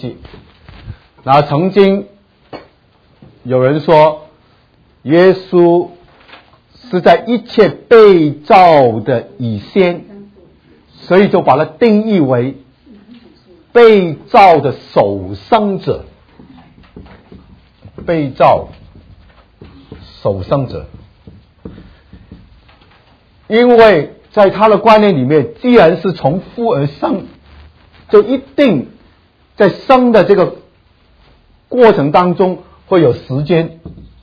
系。然后曾经有人说，耶稣是在一切被造的以先，所以就把它定义为被造的首生者。被造首生者，因为在他的观念里面，既然是从父而生，就一定在生的这个过程当中会有时间。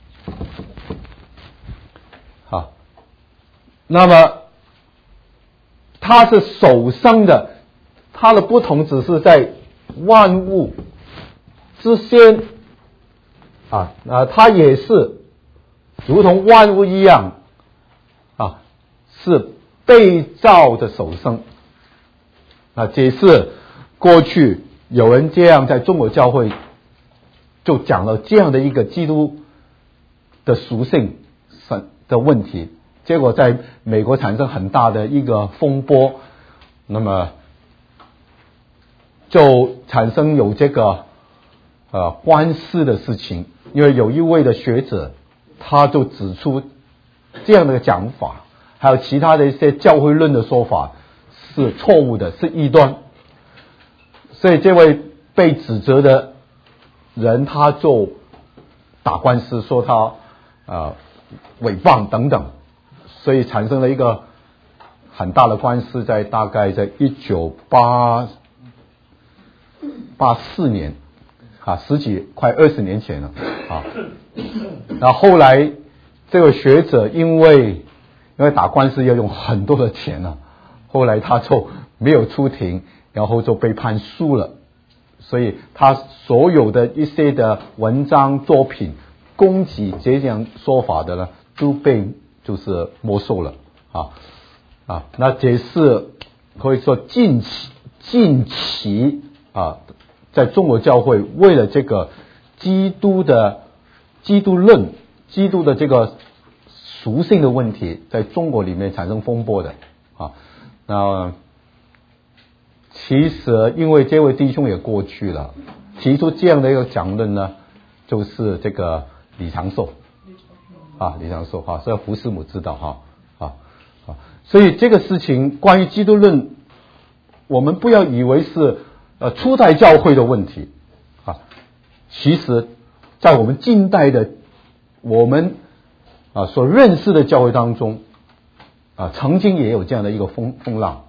好，那么他是首生的，他的不同只是在万物之先他也是如同万物一样是被造的首生。解释过去有人这样在中国教会就讲了这样的一个基督的属性的问题，结果在美国产生很大的一个风波，那么就产生有这个官司的事情。因为有一位的学者他就指出这样的讲法还有其他的一些教会论的说法是错误的，是异端，所以这位被指责的人他就打官司说他诽谤等等，所以产生了一个很大的官司，大概在1984年十几快20年前了那后来这个学者因为打官司要用很多的钱后来他就没有出庭，然后就被判输了，所以他所有的一些的文章作品攻击这样说法的呢都被就是没收了那这是可以说近期在中国教会为了这个基督论基督的这个属性的问题在中国里面产生风波的那其实因为这位弟兄也过去了，提出这样的一个讲论呢，就是这个李长寿李长寿所以胡师母知道所以这个事情关于基督论，我们不要以为是初代教会的问题其实在我们近代的我们所认识的教会当中曾经也有这样的一个风浪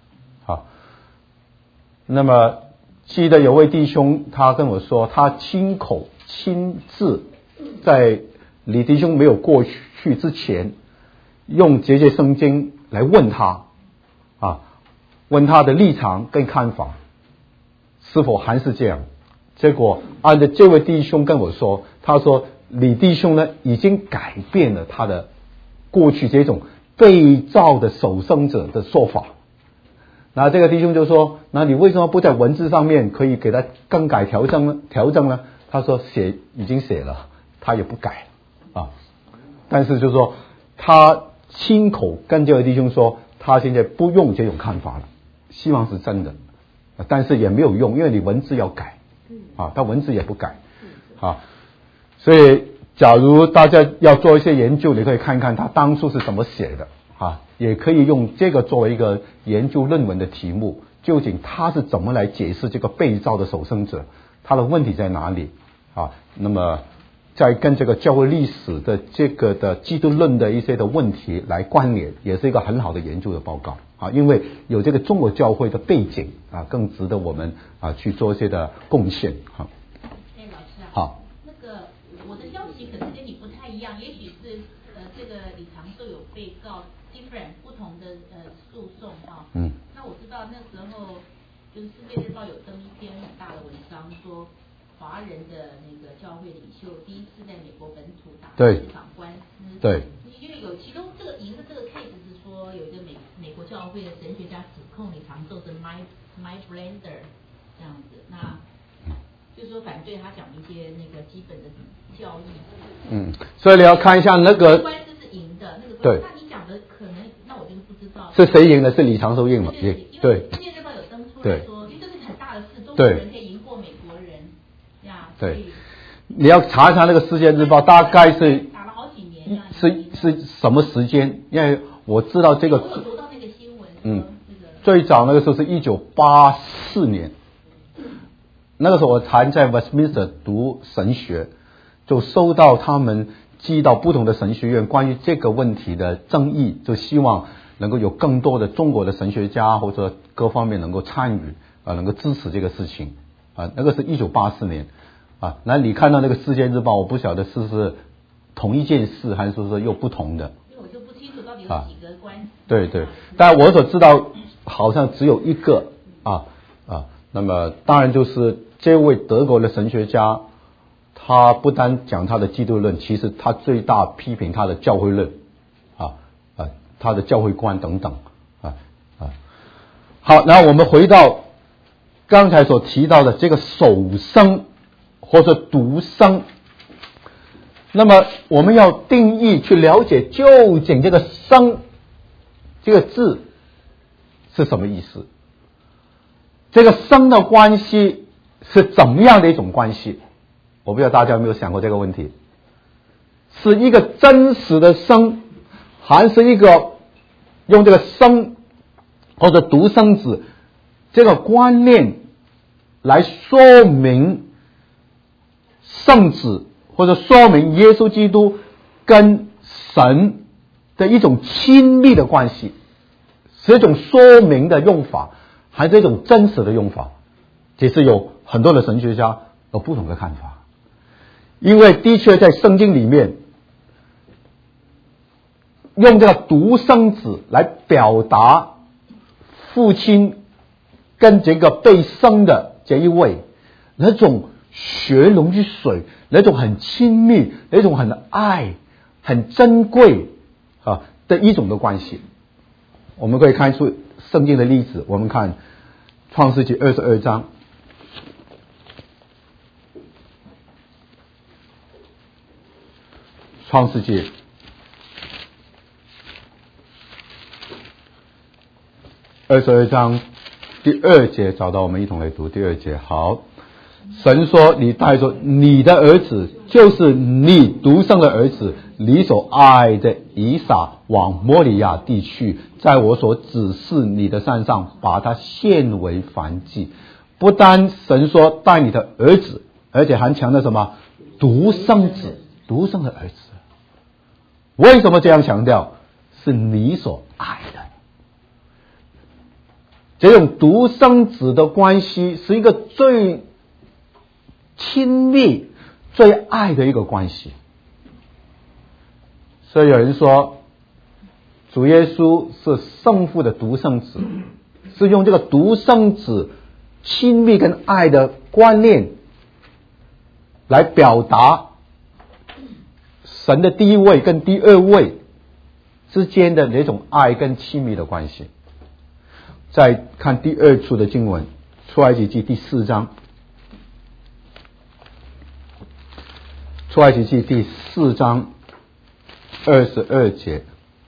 那么记得有位弟兄他跟我说，他亲自在李弟兄没有过去之前用节节圣经来问他问他的立场跟看法是否还是这样。结果按照这位弟兄跟我说，他说李弟兄呢已经改变了他的过去这种被造的首生者的说法。那这个弟兄就说，那你为什么不在文字上面可以给他更改调整呢？他说已经写了，他也不改但是就说他亲口跟这位弟兄说，他现在不用这种看法了，希望是真的，但是也没有用，因为你文字要改他文字也不改所以假如大家要做一些研究，你可以看看他当初是怎么写的也可以用这个作为一个研究论文的题目，究竟他是怎么来解释这个被造的首生者，他的问题在哪里那么再跟这个教会历史的这个的基督论的一些的问题来关联，也是一个很好的研究的报告因为有这个中国教会的背景更值得我们去做一些的贡献老师好，那个我的消息可能跟你不太一样，也许是这个李长寿有被告 different 不同的诉讼那我知道那时候就是《世界日报》有登一篇很大的文章，说华人的那个教会领袖第一次在美国本土打这场官司， 对， 因为有其中这个赢的这个 case 是说有一个美国教会的神学家指控李长寿是 my blender 这样子，那就是说反对他讲一些那个基本的教义所以你要看一下那个官司是赢的那个对， 那你讲的可能那我就是不知道是谁赢的，是李长寿赢了， 对，因为《世界日报》有登出来说，因为这是很大的事，中国人可以赢过美国人对，你要查一查那个《世界日报》，大概是打了好几年， 是什么时间？因为我知道这个， 我有读到那个新闻， 最早那个时候是1984年，那个时候我还在 Westminster 读神学，就收到他们寄到不同的神学院关于这个问题的争议，就希望能够有更多的中国的神学家或者各方面能够参与能够支持这个事情那个是1984年那你看到那个《世界日报》，我不晓得是同一件事还是说又不同的， 因为我就不清楚到底有几个关系。 对，但我所知道好像只有一个那么当然就是这位德国的神学家，他不单讲他的基督论，其实他最大批评他的教会论他的教会观等等好，然后我们回到刚才所提到的这个首生或者独生，那么我们要定义去了解究竟这个生这个字是什么意思，这个生的关系是怎么样的一种关系。我不知道大家有没有想过这个问题，是一个真实的生，还是一个用这个生或者独生子这个观念来说明圣子或者说明耶稣基督跟神的一种亲密的关系，是一种说明的用法还是一种真实的用法。其实有很多的神学家有不同的看法，因为的确在圣经里面用这个独生子来表达父亲跟这个被生的这一位那种血浓于水，那种很亲密，那种很爱很珍贵的一种的关系。我们可以看出圣经的例子，我们看创世纪22章创世纪22章第2节，找到我们一同来读第2节。好，神说，你带着你的儿子，就是你独生的儿子，你所爱的以撒，往摩利亚地去，在我所指示你的山上，把他献为燔祭。不单神说带你的儿子，而且还强调什么？独生子，独生的儿子。为什么这样强调？是你所爱的。这种独生子的关系是一个最亲密最爱的一个关系。所以有人说主耶稣是圣父的独生子，是用这个独生子亲密跟爱的观念来表达神的第一位跟第二位之间的那种爱跟亲密的关系。再看第2处的经文，出埃及记第4章，出埃及记第4章22节。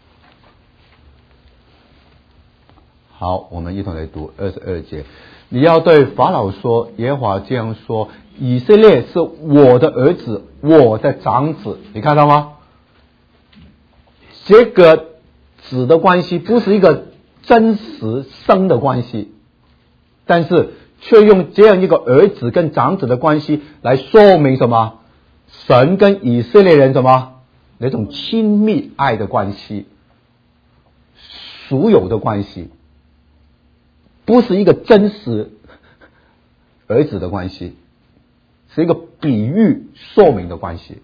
好，我们一同来读22节。你要对法老说，耶和华这样说，以色列是我的儿子，我的长子。你看到吗？这个子的关系不是一个真实生的关系，但是却用这样一个儿子跟长子的关系来说明什么？神跟以色列人什么？那种亲密爱的关系，属有的关系，不是一个真实儿子的关系，是一个比喻说明的关系。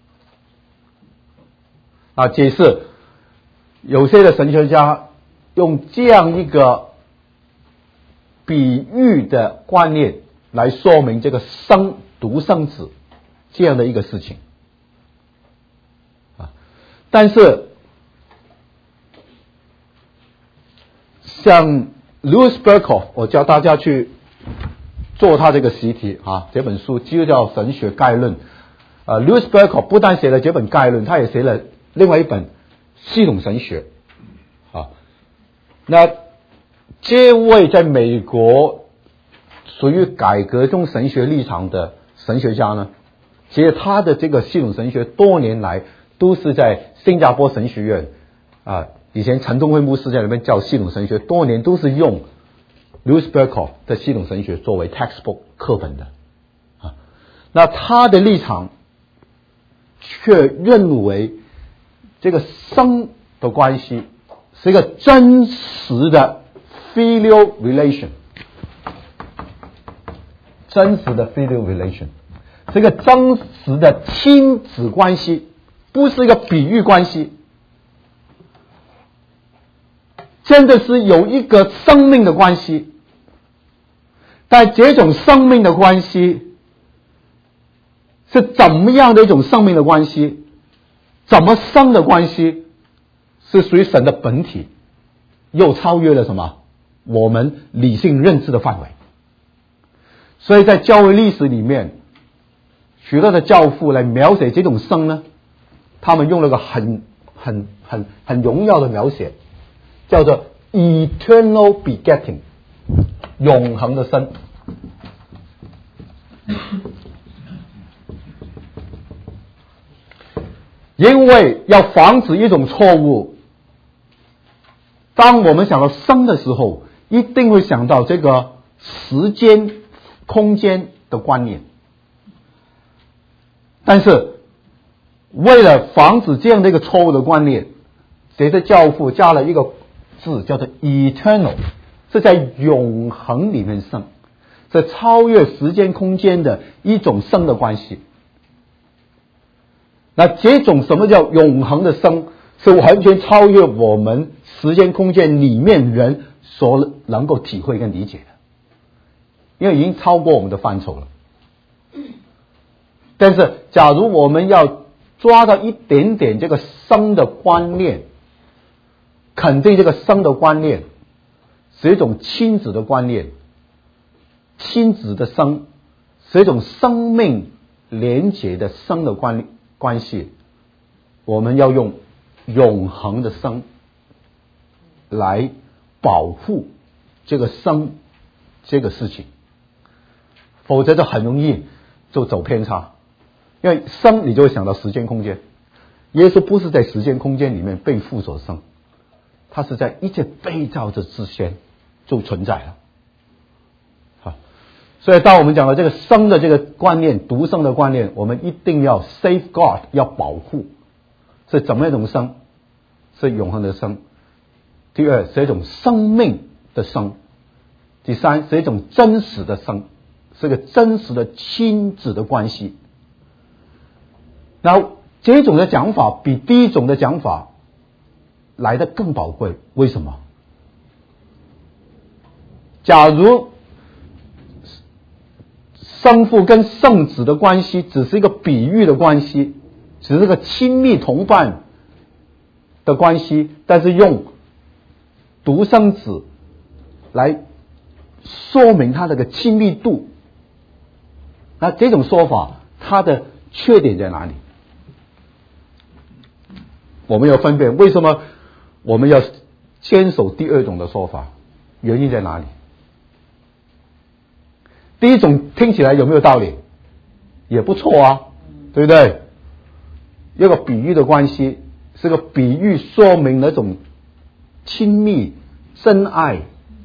解释有些的神学家用这样一个比喻的观念来说明这个独生子这样的一个事情但是像 Louis Berkhof， 我教大家去做他这个习题这本书就叫《神学概论》Louis Berkhof 不但写了这本概论，他也写了另外一本系统神学那这位在美国属于改革中神学立场的神学家呢？其实他的这个系统神学多年来都是在新加坡神学院以前陈东辉牧师在里面教系统神学，多年都是用 Louis Berkhof 的系统神学作为 textbook 课本的那他的立场却认为这个生的关系是一个真实的 filial relation， 真实的 filial relation 是一个真实的亲子关系，不是一个比喻关系，真的是有一个生命的关系。但这种生命的关系是怎么样的一种生命的关系，怎么生的关系，是属于神的本体，又超越了什么我们理性认知的范围。所以在教会历史里面，许多的教父来描写这种生呢，他们用了个很荣耀的描写，叫做 eternal begetting， 永恒的生。因为要防止一种错误，当我们想到生的时候，一定会想到这个时间空间的观念。但是为了防止这样的一个错误的观念，这些教父加了一个字叫做 eternal， 是在永恒里面生，是超越时间空间的一种生的关系。那这种什么叫永恒的生，是完全超越我们时间空间里面人所能够体会跟理解的，因为已经超过我们的范畴了。但是假如我们要抓到一点点这个生的观念，肯定这个生的观念是一种亲子的观念，亲子的生是一种生命连结的生的关系，我们要用永恒的生来保护这个生这个事情，否则就很容易就走偏差。因为生你就会想到时间空间，耶稣不是在时间空间里面被父所生，他是在一切被造之前就存在了。好，所以当我们讲到这个生的这个观念，独生的观念，我们一定要 safeguard， 要保护。是怎么一种生？是永恒的生。第二是一种生命的生。第三是一种真实的生，是个真实的亲子的关系。那这种的讲法比第一种的讲法来得更宝贵。为什么？假如生父跟圣子的关系只是一个比喻的关系，只是个亲密同伴的关系，但是用独生子来说明他这个亲密度，那这种说法它的缺点在哪里？我们要分辨为什么我们要坚守第二种的说法，原因在哪里？第一种听起来有没有道理？也不错啊，对不对？一个比喻的关系，是个比喻说明那种亲密真爱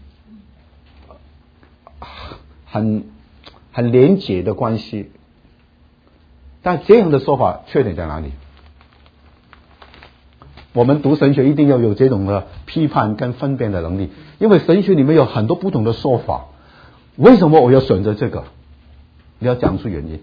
很连结的关系。但这样的说法缺点在哪里？我们读神学一定要有这种的批判跟分辨的能力，因为神学里面有很多不同的说法。为什么我要选择这个？你要讲出原因。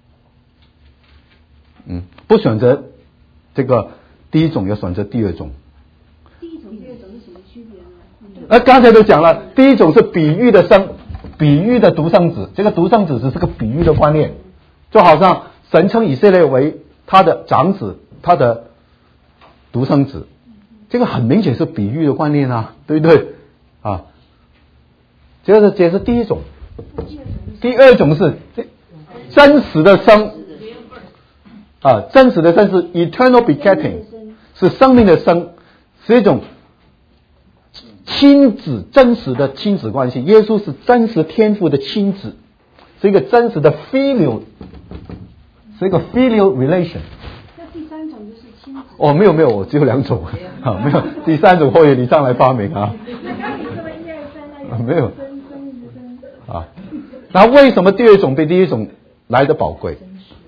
不选择这个第一种，要选择第二种。 第一种、第二种是什么区别呢？ 刚才都讲了，第一种是比喻的生，比喻的独生子。这个独生子只是个比喻的观念，就好像神称以色列为他的长子，他的独生子，这个很明显是比喻的观念啊，对不对啊？这是第一种。第二种是真实的生真实的生是 eternal begetting， 是生命的生，是一种亲子真实的亲子关系。耶稣是真实天父的亲子，是一个真实的 filial 是一个 filial relation。 那第三种就是亲子。 哦，没有，我只有2种啊，没有第3种，或许你上来发明啊。 那刚你说的1、2、3，那没有生啊。那为什么第2种比第1种来的宝贵？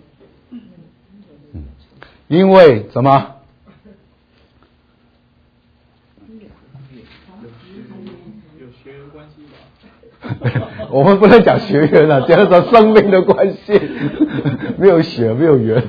因为什么？ 有血缘关系吧？ 我们不能讲血缘了，讲说生命的关系，没有血，没有缘。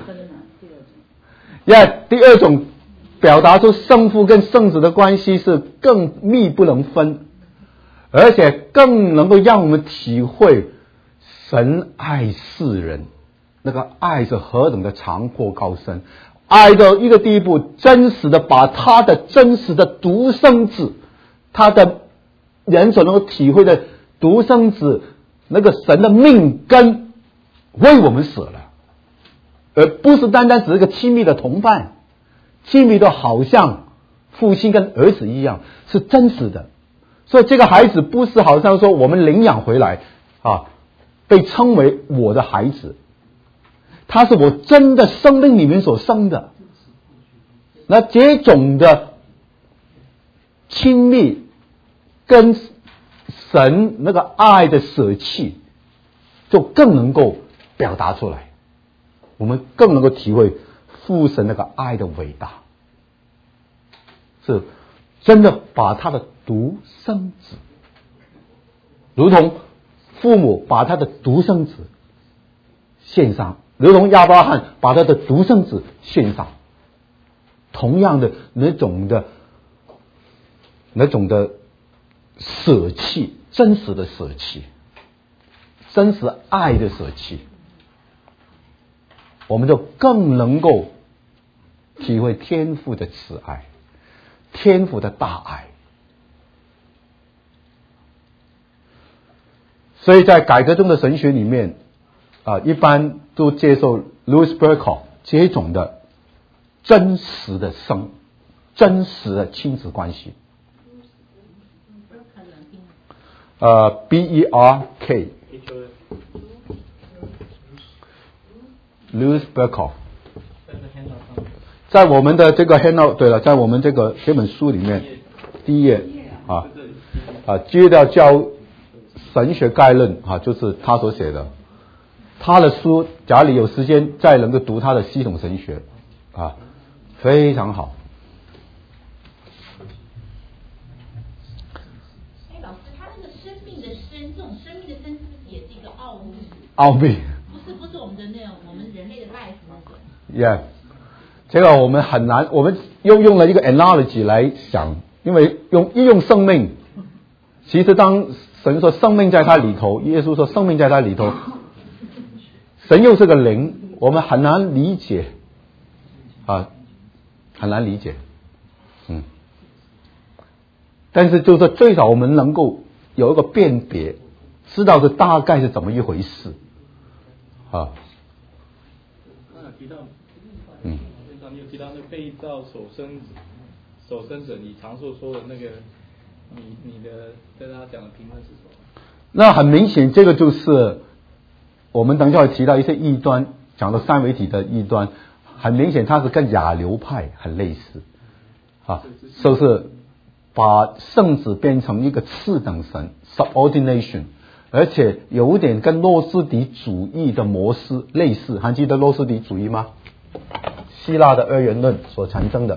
第2种表达出圣父跟圣子的关系是更密不能分，而且更能够让我们体会神爱世人，那个爱是何等的长阔高深，爱到一个地步，真实的把他的真实的独生子，他的人所能够体会的独生子，那个神的命根为我们死了，而不是单单只是个亲密的同伴，亲密的好像父亲跟儿子一样，是真实的。所以这个孩子不是好像说我们领养回来啊，被称为我的孩子，他是我真的生命里面所生的。那这种的亲密跟神那个爱的舍弃，就更能够表达出来，我们更能够体会父神那个爱的伟大，是真的把他的独生子，如同父母把他的独生子献上，如同亚伯拉罕把他的独生子献上，同样的那种的舍弃，真实的舍弃，真实爱的舍弃，我们就更能够体会天父的慈爱，天父的大爱。所以在改革中的神学里面一般都接受 Louis Berkhoff 这种的真实的真实的亲子关系。Berk Louis Berkhoff 在我们的这个 handout， 对了，在我们这本书里面第1页接着教神学概论就是他所写的，他的书假如有时间再能够读他的系统神学非常好。 老师，他那个生命的生，这种生命的生是不是也是一个奥秘？ 不是我们的那种我们人类的 life 那种。 Yeah， 这个我们很难，我们用了一个 analogy 来想，因为用生命，其实当神说生命在他里头，耶稣说生命在他里头，神又是个灵，我们很难理解很难理解。但是就是最少我们能够有一个辨别，知道这大概是怎么一回事刚才提到你有提到那个被造守生者，你常所说的那个你的对他讲的评论是什么？ 那很明显，这个就是我们等一下会提到一些异端，讲到三位一体的异端，很明显它是跟亚流派很类似就是把圣子变成一个次等神 subordination， 而且有点跟诺斯底主义的模式类似，还记得诺斯底主义吗？希腊的二元论所产生的，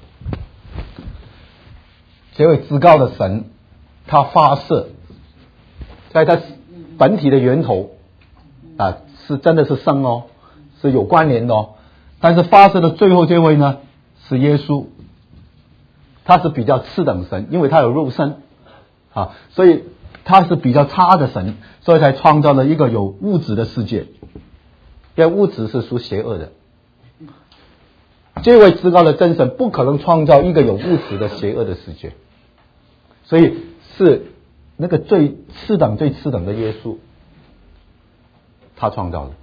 这位至高的神他发射在他本体的源头是真的是生是有关联的但是发射的最后这位呢是耶稣，他是比较次等神，因为他有肉身所以他是比较差的神，所以才创造了一个有物质的世界，因为物质是属邪恶的，这位至高的真神不可能创造一个有物质的邪恶的世界，所以是那个最次等的耶稣他创造的。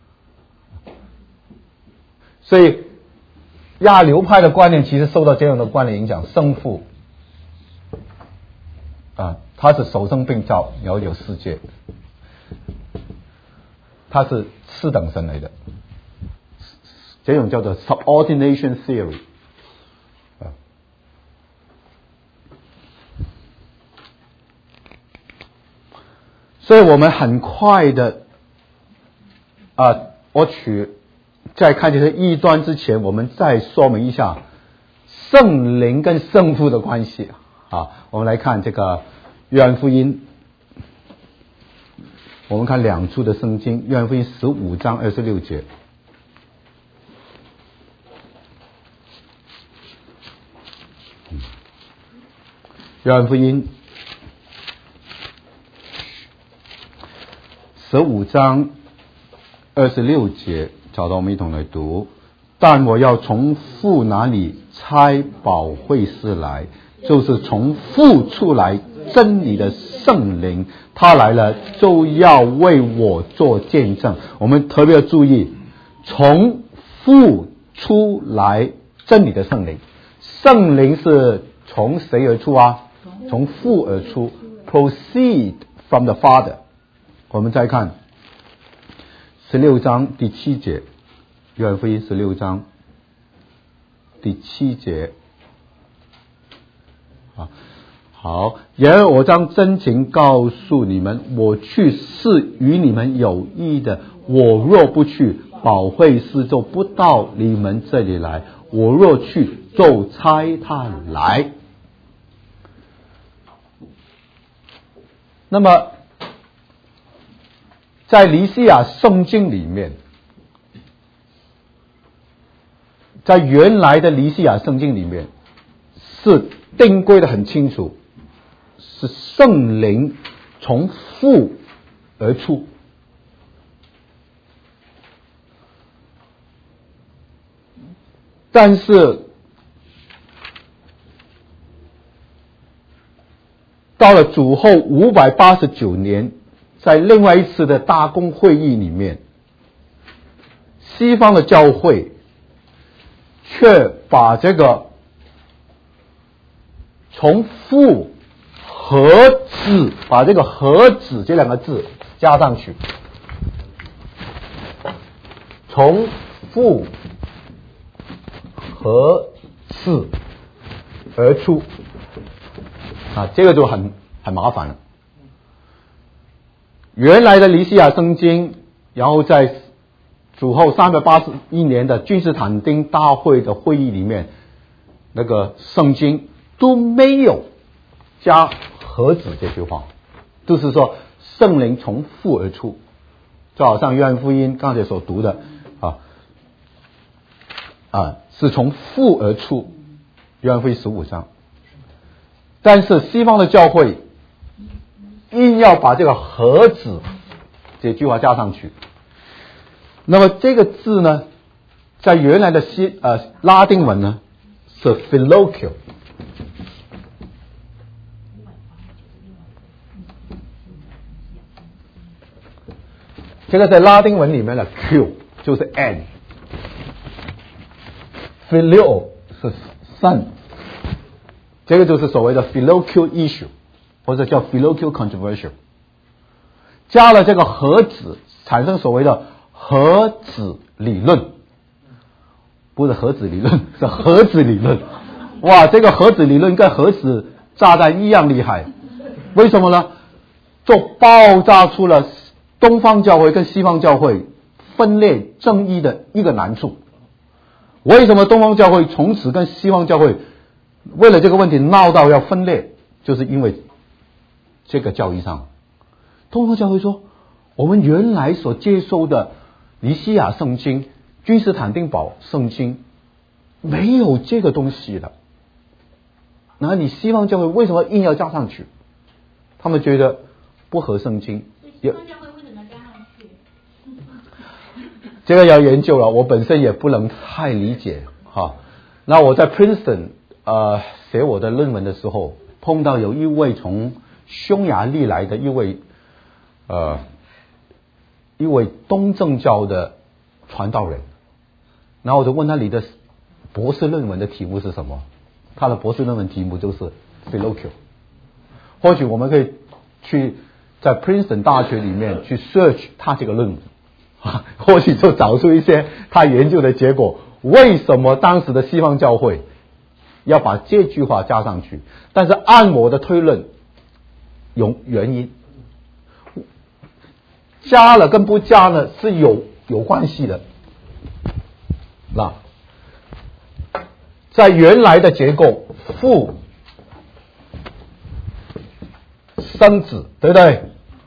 所以亚流派的观念其实受到这样的观念影响，圣父他是首生并造了有世界，他是次等神来的， 这种叫做 subordination theory。所以我们很快的在看这些异端之前，我们再说明一下圣灵跟圣父的关系啊。我们来看这个约翰福音，我们看两处的圣经，约翰福音15章26节。约翰福音15章26节，找到我们一同来读。但我要从父那里差保惠师来，就是从父出来真理的圣灵，他来了就要为我做见证。我们特别要注意，从父出来真理的圣灵，圣灵是从谁而出啊？从父而出 ，proceed from the Father。我们再看16章第7节，约翰福音16章第7节。好，然而我将真情告诉你们，我去是与你们有益的。我若不去，保惠师就不到你们这里来；我若去，就差他来。那么在尼西亚圣经里面，在原来的尼西亚圣经里面是定规的很清楚，是圣灵从父而出。但是到了主后589年，在另外一次的大公会议里面，西方的教会却把这个从父和子，把这个和子这两个字加上去，从父和子而出这个就很麻烦了。原来的尼西亚圣经，然后在主后381年的君士坦丁大会的会议里面，那个圣经都没有加和子这句话，就是说圣灵从父而出，就好像约翰福音刚才所读的是从父而出，约翰福音15章。但是西方的教会硬要把这个和子这句话加上去，那么这个字呢，在原来的拉丁文呢是 filioque， 这个在拉丁文里面的 Q 就是 n，filio 是 son， 这个就是所谓的 filioque issue， 或者叫 filioque controversial， 加了这个和子，产生所谓的核子理论，不是核子理论，是核子理论。哇，这个核子理论跟核子炸弹一样厉害，为什么呢？就爆炸出了东方教会跟西方教会分裂争议的一个难处。为什么东方教会从此跟西方教会为了这个问题闹到要分裂，就是因为这个教义上，东方教会说，我们原来所接收的尼西亚圣经、君士坦丁堡圣经没有这个东西的，那你西方教会为什么硬要加上去？他们觉得不合圣经。 西方教会为什么加上去？ 这个要研究了，我本身也不能太理解哈。那我在 Princeton 写我的论文的时候，碰到有一位从匈牙利来的一位东正教的传道人，然后我就问他，你的博士论文的题目是什么？他的博士论文题目就是 filioque。 或许我们可以去在 Princeton 大学里面去 search 他这个论文，或许就找出一些他他研究的结果，为什么当时的西方教会要把这句话加上去？但是按我的推论，有原因，加了跟不加呢是有关系的。那在原来的结构，父生子，对不对？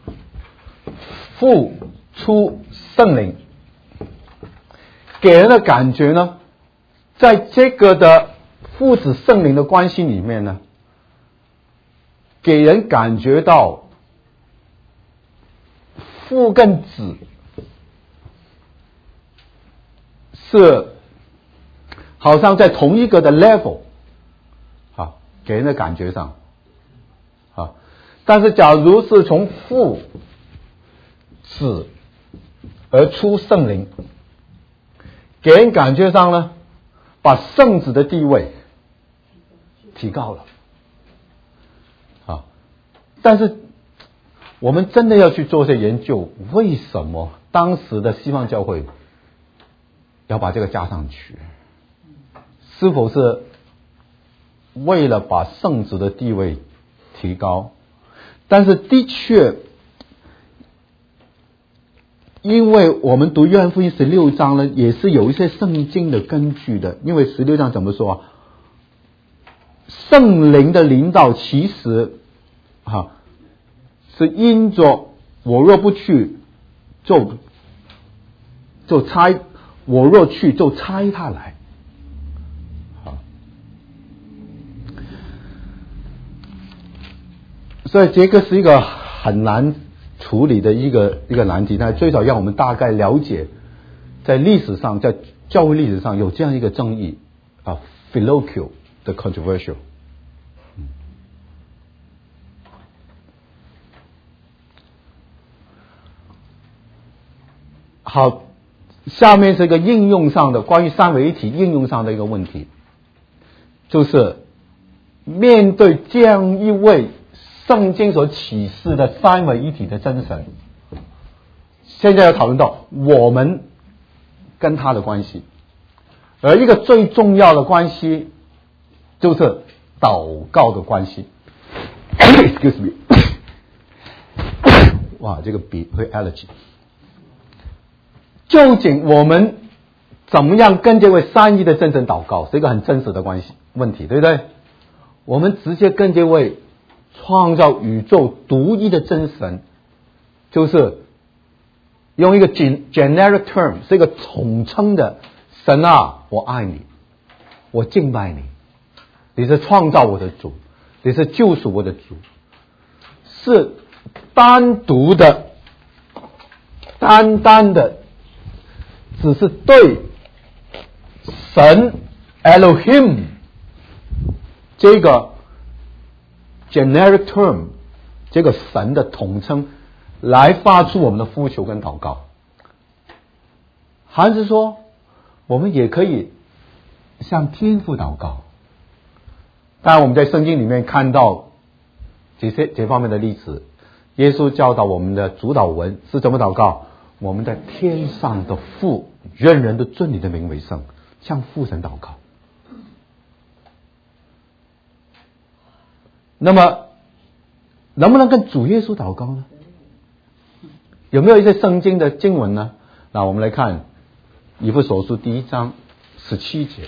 父出圣灵，给人的感觉呢，在这个的父子圣灵的关系里面呢，给人感觉到父跟子是好像在同一个的 level 啊，给人的感觉上啊。但是假如是从父子而出圣灵，给人感觉上呢，把圣子的地位提高了啊。但是我们真的要去做些研究，为什么当时的西方教会要把这个加上去？是否是为了把圣子的地位提高？但是的确，因为我们读约翰福音16章呢，也是有一些圣经的根据的。因为16章怎么说啊？圣灵的领导其实是因着我若不去，就差我若去，就差他来。所以这个是一个很难处理的一个难题，但最少让我们大概了解，在历史上，在教会历史上有这样一个争议filioque 的 controversial。好，下面是一个应用上的关于三位一体应用上的一个问题，就是面对这样一位圣经所启示的三位一体的真神，现在要讨论到我们跟他的关系，而一个最重要的关系就是祷告的关系。Excuse me， 哇，这个笔会 allergy。究竟我们怎么样跟这位三一的真神祷告，是一个很真实的关系问题，对不对？我们直接跟这位创造宇宙独一的真神，就是用一个 generic term， 是一个统称的，神啊，我爱你，我敬拜你，你是创造我的主，你是救赎我的主，是单独的、单单的，只是对神 Elohim 这个 generic term 这个神的统称来发出我们的呼求跟祷告，还是说我们也可以向天父祷告？当然我们在圣经里面看到这方面的例子，耶稣教导我们的主祷文是怎么祷告？我们在天上的父，愿人都尊你的名为圣，向父神祷告。那么能不能跟主耶稣祷告呢？有没有一些圣经的经文呢？那我们来看以弗所书第1章17节。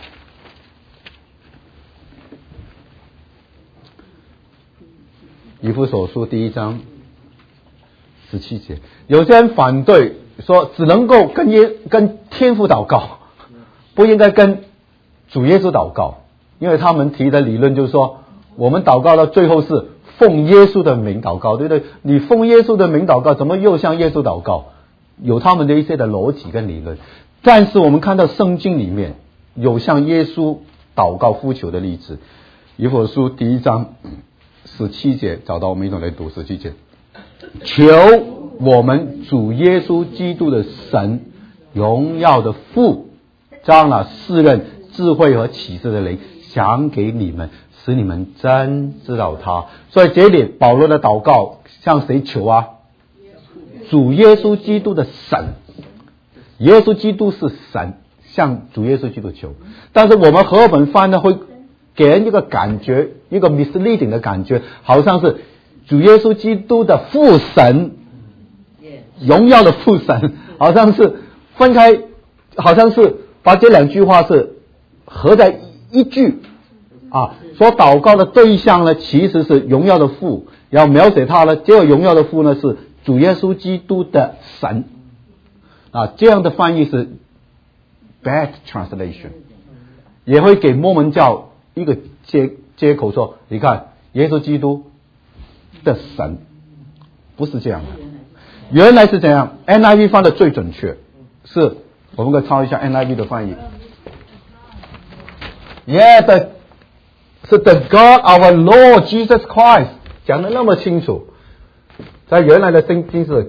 以弗所书第1章17节，有些人反对说只能够跟天父祷告，不应该跟主耶稣祷告，因为他们提的理论就是说，我们祷告到最后是奉耶稣的名祷告，对不对？你奉耶稣的名祷告，怎么又向耶稣祷告？有他们的一些的逻辑跟理论。但是我们看到圣经里面有向耶稣祷告呼求的例子。以弗所书第1章17节，找到我们一同来读17节。求我们主耶稣基督的神，荣耀的父，将那世人智慧和启示的灵赏给你们，使你们真知道他。所以这里保罗的祷告向谁求啊？主耶稣基督的神。耶稣基督是神， 向主耶稣基督求。但是我们和合本翻呢，会给人一个感觉，一个 misleading 的感觉，好像是主耶稣基督的父神，荣耀的父神，好像是分开，好像是把这两句话是合在一句啊。说祷告的对象呢，其实是荣耀的父，然后描写他呢，这个荣耀的父呢是主耶稣基督的神啊。这样的翻译是 bad translation， 也会给摩门教一个借口说，你看耶稣基督的神不是这样的，原来是这样。NIV 翻的最准确，是我们可以抄一下 NIV 的翻译。是 the God our Lord Jesus Christ， 讲得那么清楚，在原来的圣经是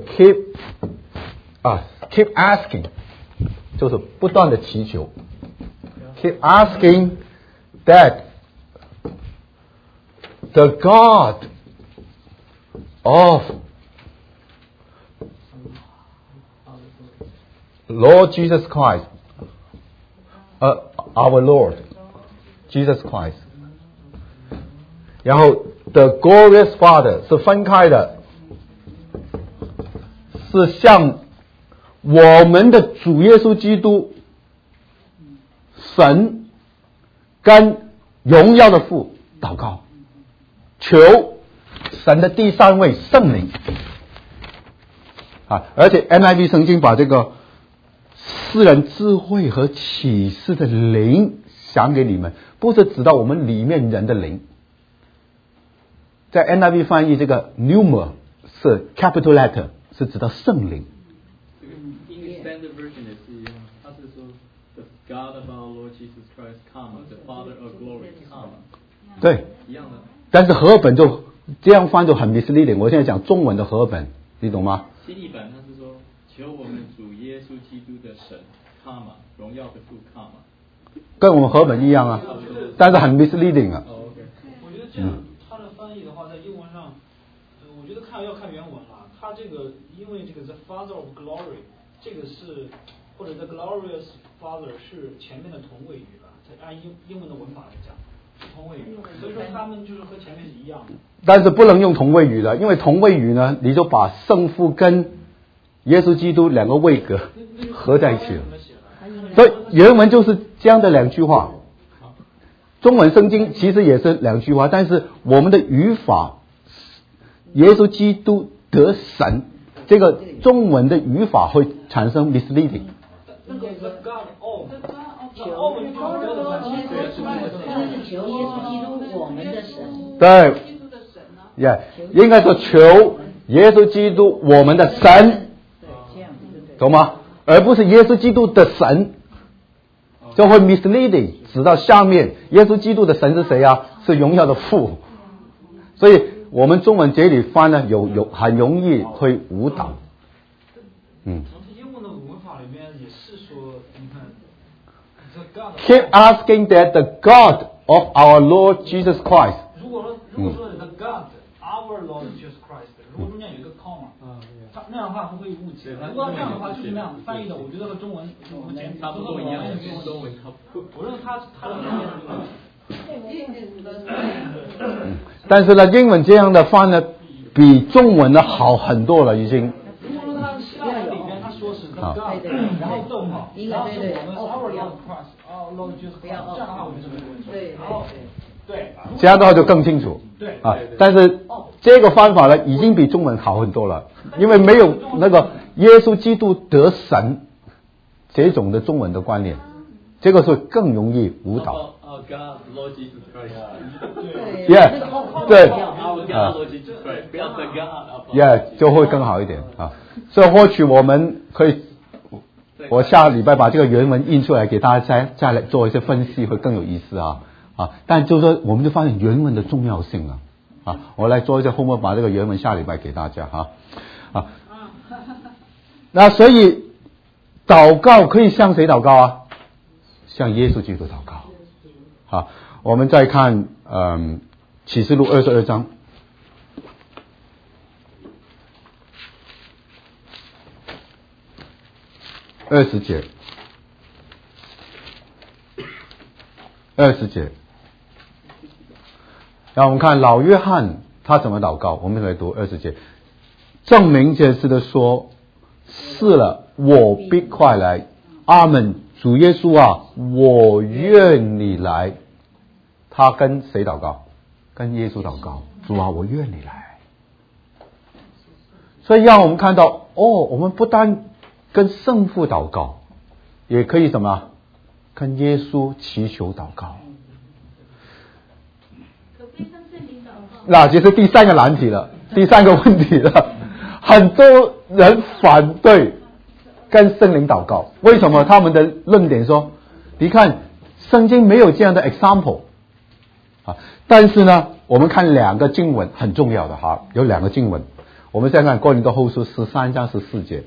keep asking， 就是不断的祈求 ，keep asking that the God of Lord Jesus Christ， our Lord Jesus Christ。然后 the glorious Father 是分开的，是向我们的主耶稣基督神跟荣耀的父祷告，求神的第三位圣灵啊。而且 NIV 曾经把这个私人智慧和启示的灵想给你们，不是指到我们里面人的灵。在 NIV 翻译这个 pneuma 是 capital letter， 是指到圣灵。 这个 English Standard Version 也是一样，它是说 the God of our Lord Jesus Christ, the Father of glory, 对， 一样的。 但是和合本就这样翻就很 misleading。我现在讲中文的和合本，你懂吗？ 新译版它是说求我们主耶稣基督的神，荣耀的父， 跟我们和合本一样啊，但是很 misleading 啊。 我觉得这样。它的翻译的话，在英文上，我觉得要看原文了。它这个因为这个 the Father of Glory， 这个是或者 the glorious Father 是前面的同位语了，按英文的文法来讲是同位语，所以说他们就是和前面是一样的。 但是不能用同位语的，因为同位语呢，你就把圣父跟耶稣基督两个位格合在一起了。所以原文就是这样的两句话。中文圣经其实也是两句话，但是我们的语法，耶稣基督得神，这个中文的语法会产生 misleading。 那个 the God of， 求耶稣基督我们的神。 对，应该说求耶稣基督我们的神，懂吗？而不是耶稣基督的神。就会 misleading， 指到下面耶稣基督的神是谁啊？是荣耀的父。所以我们中文这里翻呢，有很容易会误导。 英文的文法里面也是说，你看 ，keep asking that the God of our Lord Jesus Christ。 如果说 the God our Lord Jesus Christ， 如果中间有一个 comma， 它那样的话会误解。如果这样的话就是那样翻译的，我觉得和中文差不多一样，跟中文差不多。 我认为他的翻译但是呢，英文这样的翻呢，比中文的好很多了，已经。 因为他希腊文里面他说是 the God， 然后逗号，然后是我们 our Lord Christ，our Lord Jesus Christ， 这样的话我觉得没问题。对，然后对， 这样的话就更清楚。 对啊，但是这个方法呢，已经比中文好很多了，因为没有那个耶稣基督得神这种的中文的观念，这个是更容易误导。 God, Lord Jesus Christ. Yeah， 对， Yeah， 就会更好一点啊。所以或许我们可以，我下礼拜把这个原文印出来给大家再来做一些分析，会更有意思啊。但就是说，我们就发现原文的重要性啊。我来做一下homework，把这个原文下礼拜给大家啊。那所以祷告可以向谁祷告啊？向耶稣基督祷告。好，我们再看启示录22章20节。 20节。让我们看老约翰他怎么祷告，我们来读20节。证明这事的说，是了，我必快来。阿们。主耶稣啊，我愿你来。他跟谁祷告？跟耶稣祷告。主啊，我愿你来。所以让我们看到，我们不但跟圣父祷告，也可以什么？跟耶稣祈求祷告。那就是第三个难题了，第三个问题了。很多人反对跟圣灵祷告，为什么？他们的论点说，你看圣经没有这样的 example 啊。但是呢，我们看两个经文很重要的哈，有两个经文。我们先看哥林多后书13章14节。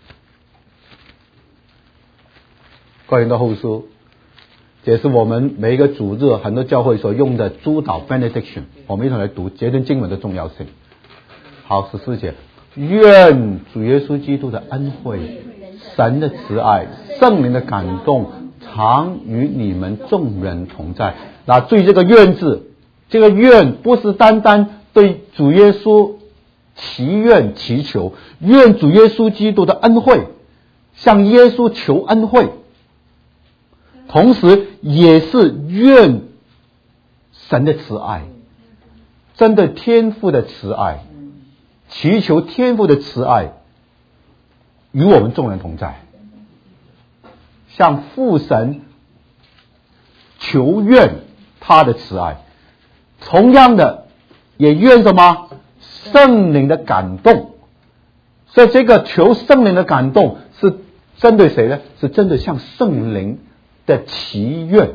哥林多后书，也是我们每一个主日很多教会所用的主导 benediction。我们一同来读这段经文的重要性。好，14节。愿主耶稣基督的恩惠、神的慈爱、圣灵的感动常与你们众人同在。那对这个愿字，这个愿不是单单对主耶稣祈愿祈求，愿主耶稣基督的恩惠，向耶稣求恩惠，同时也是愿神的慈爱，真的天父的慈爱，祈求天父的慈爱与我们众人同在，向父神求愿他的慈爱，同样的也愿什么？圣灵的感动。所以这个求圣灵的感动是针对谁呢？是针对向圣灵的祈愿。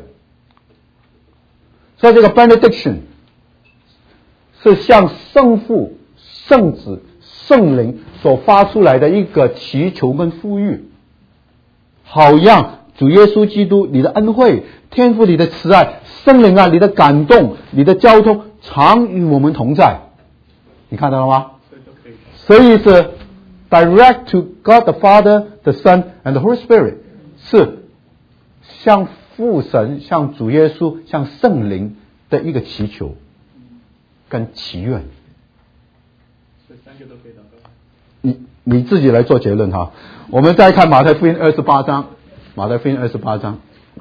所以这个 benediction 是向圣父、圣子、圣灵所发出来的一个祈求跟呼吁，好让主耶稣基督你的恩惠、天父你的慈爱、圣灵啊你的感动、你的交通常与我们同在。你看到了吗？所以是 direct to God the Father, the Son and the Holy Spirit， 是向父神、向主耶稣、向圣灵的一个祈求跟祈愿。 这三个都可以祷告。 你自己来做结论哈。我们再看马太福音28章，马太福音28章，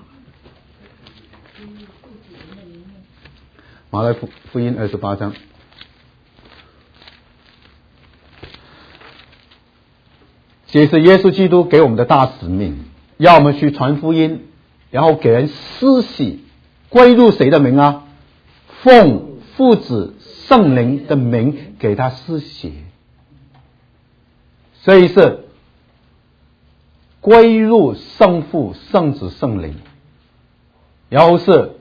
马太福音28章。这是耶稣基督给我们的大使命，要我们去传福音，然后给人施洗，归入谁的名啊？奉父子圣灵的名给他施洗。所以是归入圣父、圣子、圣灵，然后是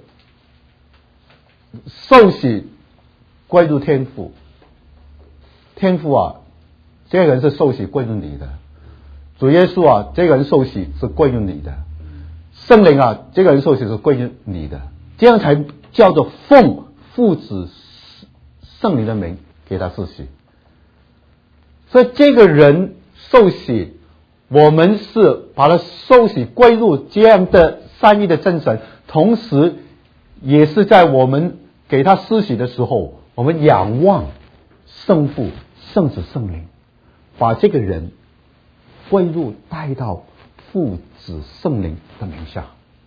受洗归入天父。天父啊，这个人是受洗归入你的。主耶稣啊，这个人受洗是归于你的。圣灵啊，这个人受洗是归于你的。这样才叫做奉父子圣灵的名给他施洗。所以这个人受洗，我们是把他受洗归入这样的三一的真神，同时也是在我们给他施洗的时候，我们仰望圣父、圣子、圣灵，把这个人归入带到父子圣灵的名下。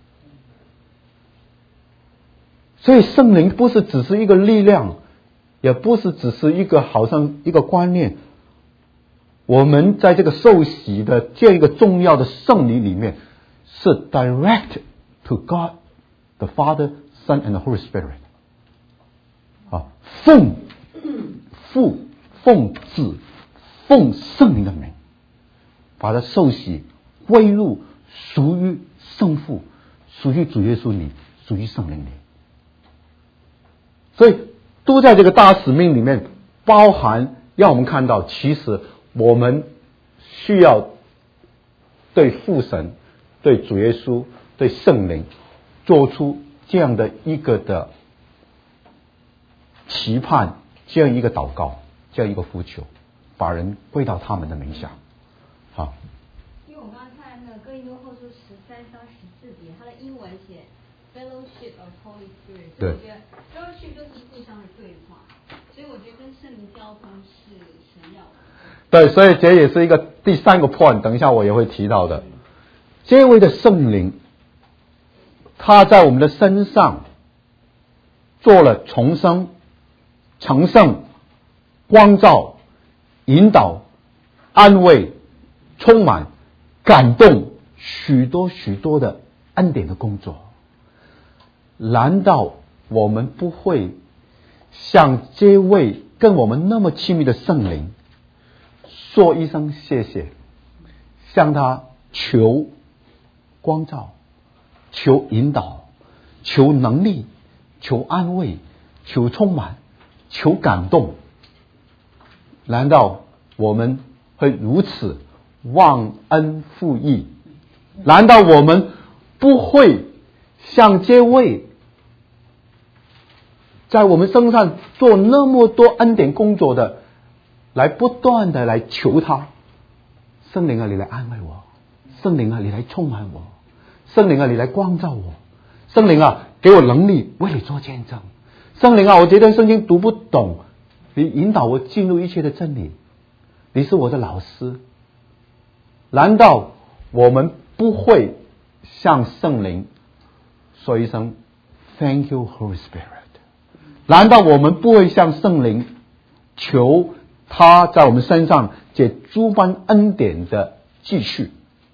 所以圣灵不是只是一个力量，也不是只是一个好像一个观念，我们在这个受洗的这样一个重要的圣礼里面，是 direct to God the Father, Son and the Holy Spirit。奉父、奉子、奉圣灵的名，把它受洗归入属于圣父、属于主耶稣你、属于圣灵你。所以都在这个大使命里面包含，让我们看到其实我们需要对父神、对主耶稣、对圣灵做出这样的一个的期盼，这样一个祷告，这样一个呼求，把人归到他们的名下。好， 因为我刚刚看那个哥林多后书13章14节，它的英文写 fellowship of Holy Spirit。 对。 我觉得 fellowship 就是互相的对话，所以我觉得跟圣灵交通是神要的。 对，所以这也是一个第三个 point， 等一下我也会提到的。这位的圣灵，他在我们的身上做了重生、成圣、光照、引导、安慰、充满、感动，许多许多的恩典的工作。难道我们不会像这位跟我们那么亲密的圣灵说一声谢谢，向他求光照，求引导，求能力，求安慰，求充满，求感动？难道我们会如此忘恩负义？难道我们不会像这位在我们身上做那么多恩典工作的，来不断的来求他？圣灵啊，你来安慰我；圣灵啊，你来充满我；圣灵啊，你来光照我；圣灵啊，给我能力为你做见证；圣灵啊，我这段圣经读不懂，你引导我进入一切的真理，你是我的老师。难道我们不会向圣灵说一声 Thank you Holy Spirit？ 难道我们不会向圣灵求他在我们身上这诸般恩典的继续？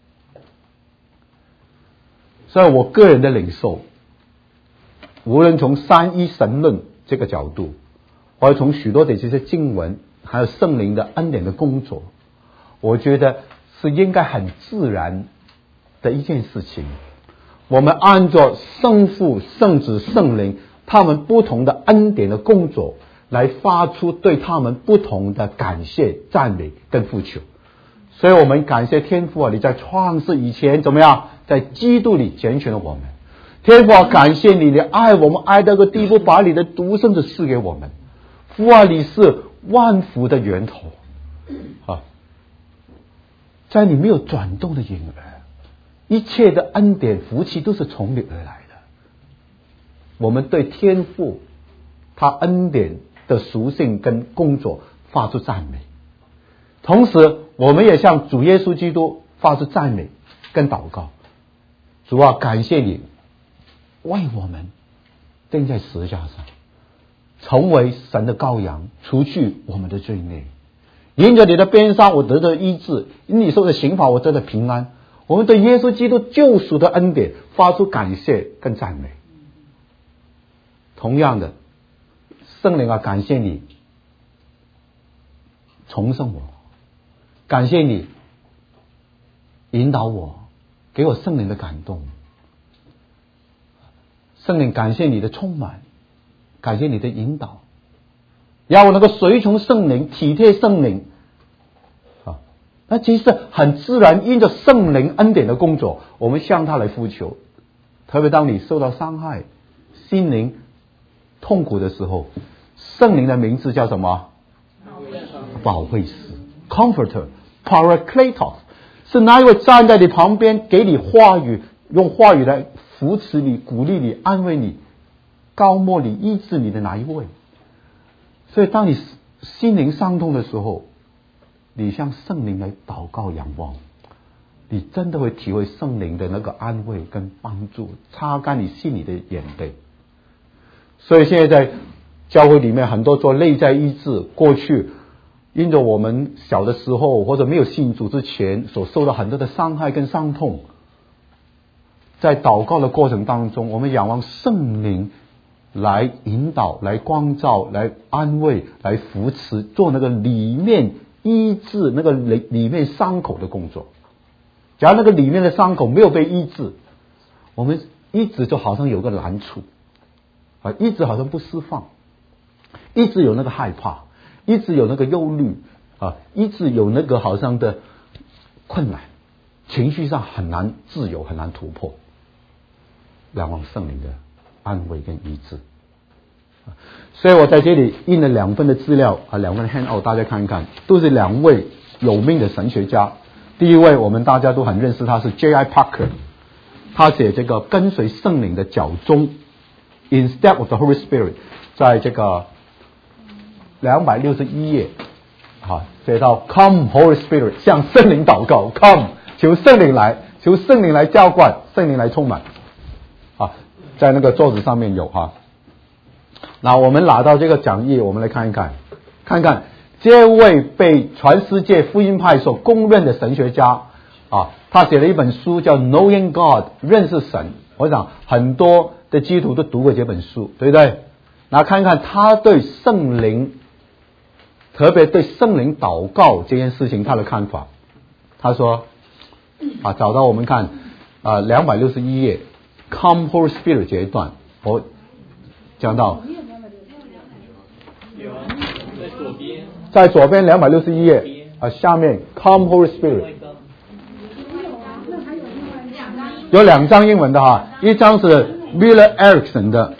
所以我个人的领受，无论从三一神论这个角度，或者从许多的这些经文，还有圣灵的恩典的工作，我觉得是应该很自然的一件事情。我们按照圣父、圣子、圣灵他们不同的恩典的工作，来发出对他们不同的感谢、赞美跟呼求。所以我们感谢天父啊，你在创世以前怎么样，在基督里拣选了我们。天父啊，感谢你，你爱我们爱到个地步，把你的独生子赐给我们。父啊，你是万福的源头啊，在你没有转动的影儿，一切的恩典福气都是从你而来的。我们对天父他恩典的属性跟工作发出赞美，同时我们也向主耶稣基督发出赞美跟祷告。主啊，感谢你为我们钉在十字架上，成为神的羔羊，除去我们的罪孽。因着你的鞭伤我得到医治，因你受的刑罚我得到平安。我们对耶稣基督救赎的恩典发出感谢跟赞美。同样的，圣灵啊，感谢你重生我，感谢你引导我，给我圣灵的感动。圣灵，感谢你的充满，感谢你的引导，让我能够随从圣灵，体贴圣灵啊。那其实很自然，因着圣灵恩典的工作，我们向他来呼求。特别当你受到伤害，心灵痛苦的时候，圣灵的名字叫什么？保惠师 Comforter Paracletos， 是那一位站在你旁边，给你话语，用话语来扶持你、鼓励你、安慰你、高莫你、医治你的哪一位？所以当你心灵伤痛的时候，你向圣灵来祷告仰望，你真的会体会圣灵的那个安慰跟帮助，擦干你心里的眼泪。所以现在在教会里面，很多做内在医治，过去因着我们小的时候或者没有信主之前所受到很多的伤害跟伤痛，在祷告的过程当中，我们仰望圣灵来引导、来光照、来安慰、来扶持，做那个里面医治那个里面伤口的工作。假如那个里面的伤口没有被医治，我们一直就好像有个难处啊，一直好像不释放，一直有那个害怕，一直有那个忧虑啊，一直有那个好像的困难，情绪上很难自由，很难突破。仰望圣灵的安慰跟医治。所以我在这里印了2份的资料啊，2份 handout， 大家看一看，都是2位有名的神学家。第一位我们大家都很认识，他是 J.I. Packer， 他写这个跟随圣灵的脚踪 ，instead of the Holy Spirit， 在这个261页，写到 Come Holy Spirit， 向圣灵祷告 ，Come， 求圣灵来，求圣灵来浇灌，圣灵来充满，在那个桌子上面有哈。那我们拿到这个讲义，我们来看一看，这位被全世界福音派所公认的神学家他写了一本书叫 Knowing God， 认识神。我想很多的基督徒都读过这本书，对不对？那看看他对圣灵，特别对圣灵祷告这件事情他的看法。他说找到我们看261页 Come Holy Spirit 这一段，我讲到在左边261页下面 Come Holy Spirit 有2张英文的一张是 Miller Erickson 的，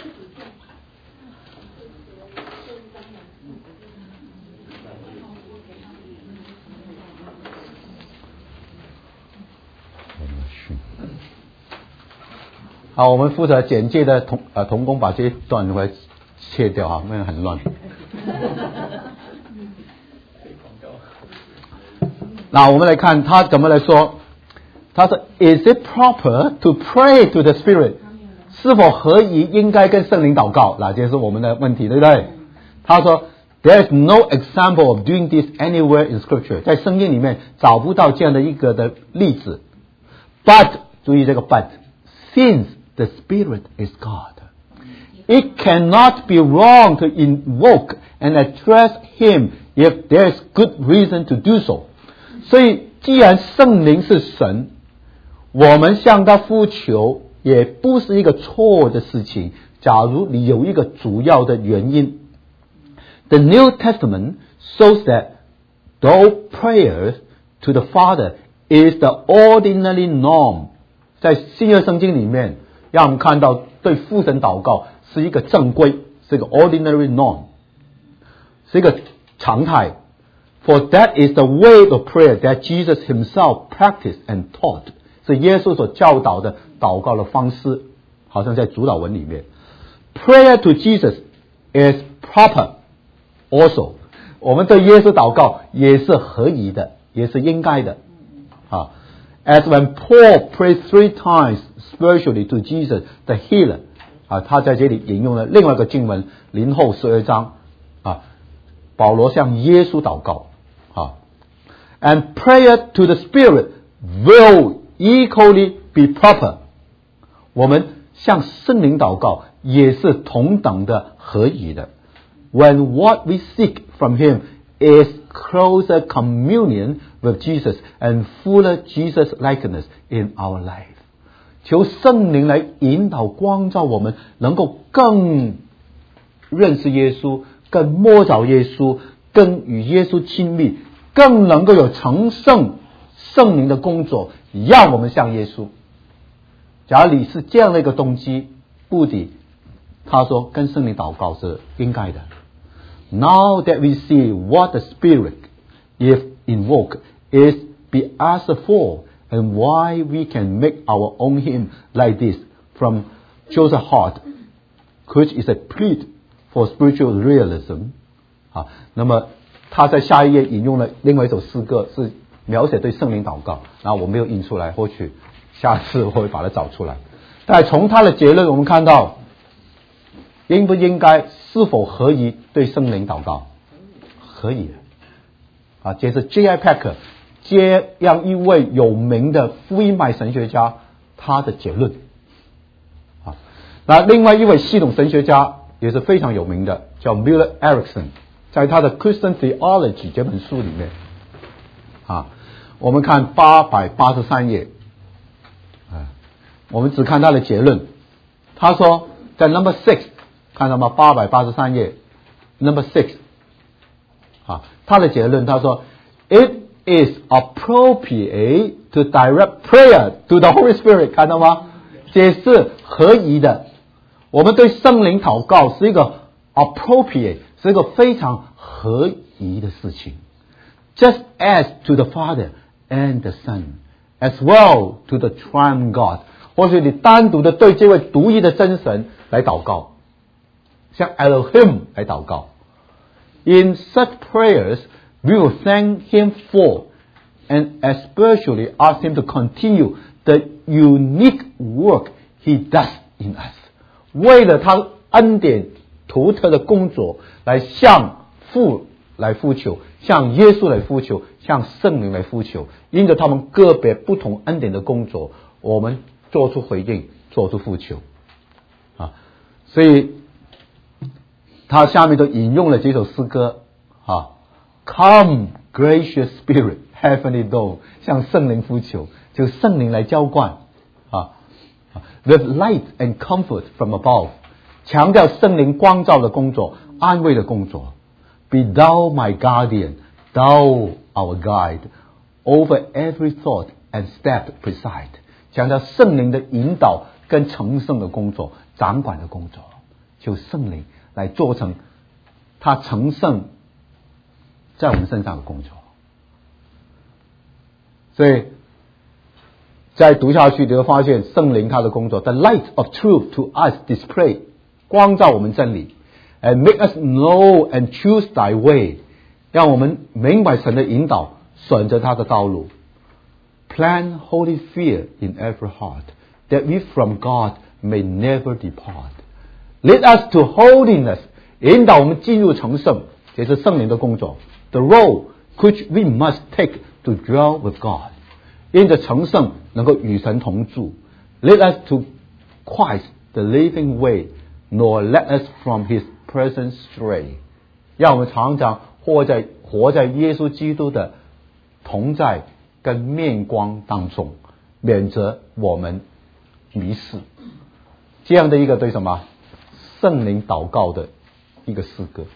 好，我们负责简介的同工把这一段会切掉那个很乱。那我们来看他怎么来说。他说 Is it proper to pray to the Spirit？ 是否合宜应该跟圣灵祷告？这是我们的问题，对不对？他说 There is no example of doing this anywhere in Scripture， 在圣经里面找不到这样的一个的例子。But 注意这个 But since the Spirit is God, it cannot be wrong to invoke and address Him if there is good reason to do so。 所以既然圣灵是神，我们向他呼求也不是一个错的事情，假如你有一个主要的原因。The New Testament shows that though prayers to the Father is the ordinary norm， 在新约圣经里面让我们看到对父神祷告是一个正规，是一个 ordinary norm， 是一个常态。For that is the way of prayer that Jesus himself practiced and taught， 是耶稣所教导的祷告的方式，好像在主导文里面。Prayer to Jesus is proper also， 我们对耶稣祷告也是合宜的，也是应该的。As when Paul prayed 3 times spiritually to Jesus the healer， 他在这里引用了另外一个经文林后12章，保罗向耶稣祷告。And prayer to the Spirit will equally be proper， 我们向圣灵祷告也是同等的合宜的。When what we seek from Him is closer communion with Jesus and fuller Jesus likeness in our life， 求圣灵来引导光照我们，能够更认识耶稣，更摸着耶稣，更与耶稣亲密，更能够有成圣圣灵的工作，让我们像耶稣。假如你是这样的一个动机目的，他说跟圣灵祷告是应该的。Now that we see what the Spirit, if invoked, is be asked for, and why we can make our own hymn like this from Joseph Hart, which is a plea for spiritual realism。那么他在下一页引用了另外一首诗歌，是描写对圣灵祷告，然后我没有印出来，或许下次我会把它找出来。但从他的结论我们看到，应不应该是否合宜对圣灵祷告？可以的。这是 J.I. Packer 这样一位有名的福音派神学家他的结论。那另外一位系统神学家也是非常有名的，叫 Miller Erickson， 在他的 Christian Theology 这本书里面，我们看883页，我们只看他的结论。他说在 number 6， 看到吗？883页 number 6，他的结论他说 It is appropriate to direct prayer to the Holy Spirit， 看到吗？这是合宜的。我们对圣灵祷告是一个 appropriate， 是一个非常合宜的事情。Just as to the Father and the Son, as well to the Triune God， 或许你单独的对这位独一的真神来祷告，像 Elohim 来祷告。In such prayers, we will thank Him for and especially ask Him to continue the unique work He does in us. 为了他恩典独特的工作，来向父来呼求，向耶稣来呼求，向圣灵来呼求。因着他们个别不同恩典的工作，我们做出回应，做出呼求。所以他下面都引用了这首诗歌，Come, gracious Spirit, heavenly dove， 向圣灵呼求，就圣灵来浇灌，with light and comfort from above， 强调圣灵光照的工作，安慰的工作。Be thou my guardian, thou our guide, over every thought and step preside， 强调圣灵的引导跟成圣的工作，掌管的工作，就圣灵来做成他成圣在我们身上的工作。所以再读下去你会发现圣灵他的工作， The light of truth to us display， 光照我们真理， and make us know and choose thy way， 让我们明白神的引导，选择他的道路。 Plant holy fear in every heart, that we from God may never depart. Lead us to holiness， 引导我们进入成圣，这是圣灵的工作。 The role which we must take to dwell with God， 因着成圣能够与神同住。 Lead us to Christ the living way, nor let us from His presence stray， 让我们常常活在耶稣基督的同在跟面光当中，免得我们迷失。这样的一个对什么圣灵祷告的一个诗歌，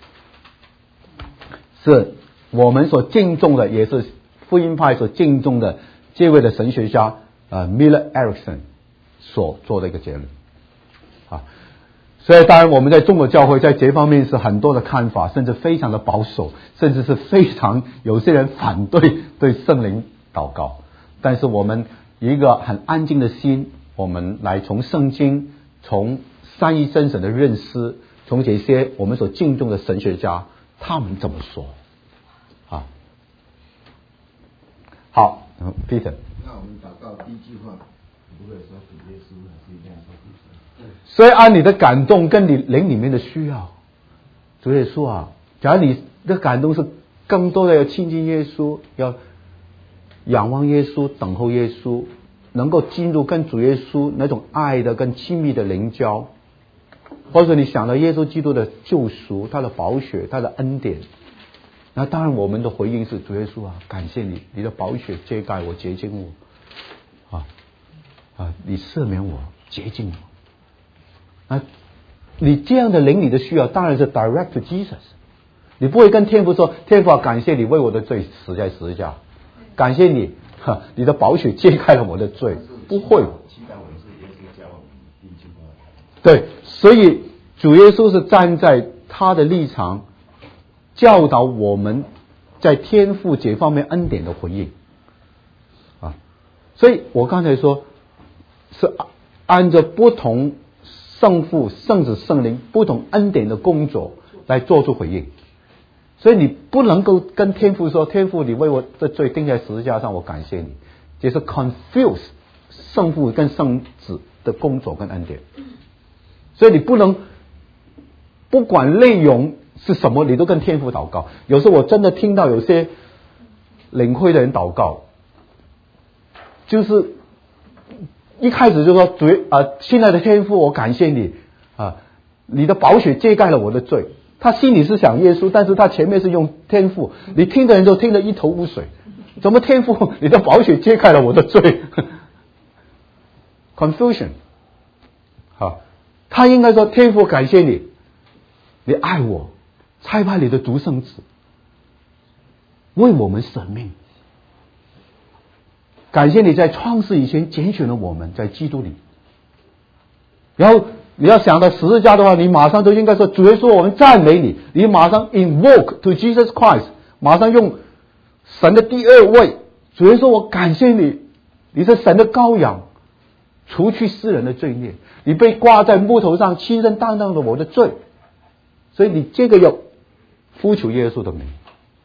是我们所敬重的，也是福音派所敬重的这位的神学家Miller Erickson 所做的一个结论。所以当然我们在中国教会在这方面是很多的看法，甚至非常的保守，甚至是非常有些人反对对圣灵祷告。但是我们一个很安静的心，我们来从圣经，从三一真神的认识，从这些我们所敬重的神学家他们怎么说。好，Peter。 那我们祷告第一句话不会说主耶稣，还是一样说主神。 所以按你的感动跟你灵里面的需要，主耶稣啊，假如你的感动是更多的要亲近耶稣，要仰望耶稣，等候耶稣，能够进入跟主耶稣那种爱的跟亲密的灵交，或者你想到耶稣基督的救赎，他的宝血，他的恩典，那当然我们的回应是主耶稣啊，感谢你，你的宝血遮盖我，洁净我，你赦免我，洁净我。你这样的灵里的需要当然是 direct to Jesus， 你不会跟天父说，天父啊，感谢你为我的罪死在十字架，感谢你，你的宝血遮盖了我的罪，不会。 期待我们是耶稣教第一句话。 对，所以主耶稣是站在他的立场教导我们在天父这方面恩典的回应所以我刚才说是按照不同圣父、圣子、圣灵不同恩典的工作来做出回应。所以你不能够跟天父说，天父你为我的罪钉在十字架上，我感谢你，这是 confuse 圣父跟圣子的工作跟恩典。所以你不能不管内容是什么，你都跟天父祷告。有时候我真的听到有些领会的人祷告，就是一开始就说亲爱的天父，我感谢你你的宝血遮盖了我的罪。他心里是想耶稣，但是他前面是用天父，你听的人都听得一头雾水。怎么天父，你的宝血遮盖了我的罪？Confusion。他应该说天父感谢你，你爱我，差派你的独生子为我们舍命。感谢你在创世以前拣选了我们在基督里。然后你要想到十字架的话，你马上都应该说主耶稣我们赞美你，你马上 invoke to Jesus Christ， 马上用神的第二位，主耶稣我感谢你，你是神的羔羊， 除去世人的罪孽，你被挂在木头上，亲身担当了我的罪，所以你这个要呼求耶稣的名。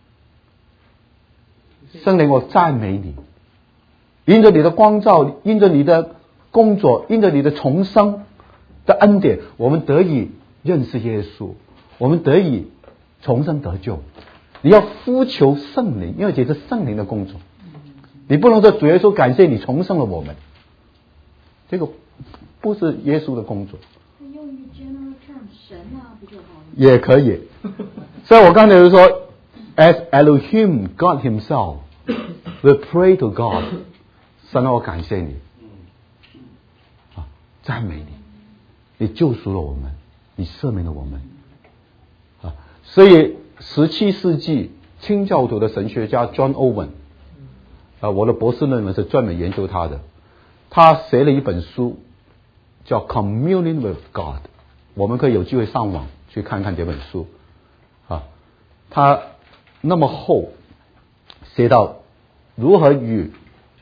圣灵，我赞美你，因着你的光照，因着你的工作，因着你的重生的恩典，我们得以认识耶稣，我们得以重生得救。你要呼求圣灵，因为这是圣灵的工作。你不能说主耶稣感谢你重生了我们，这个不是耶稣的工作。 用一 general term 神啊不就好了？ 也可以。所以我刚才就说 ，as Elohim God Himself will pray to God， 神啊，我感谢你，赞美你，你救赎了我们，你赦免了我们。所以17世纪清教徒的神学家 John Owen， 我的博士论文是专门研究他的，他写了一本书叫 Communion with God， 我们可以有机会上网去看看这本书他那么厚，写到如何与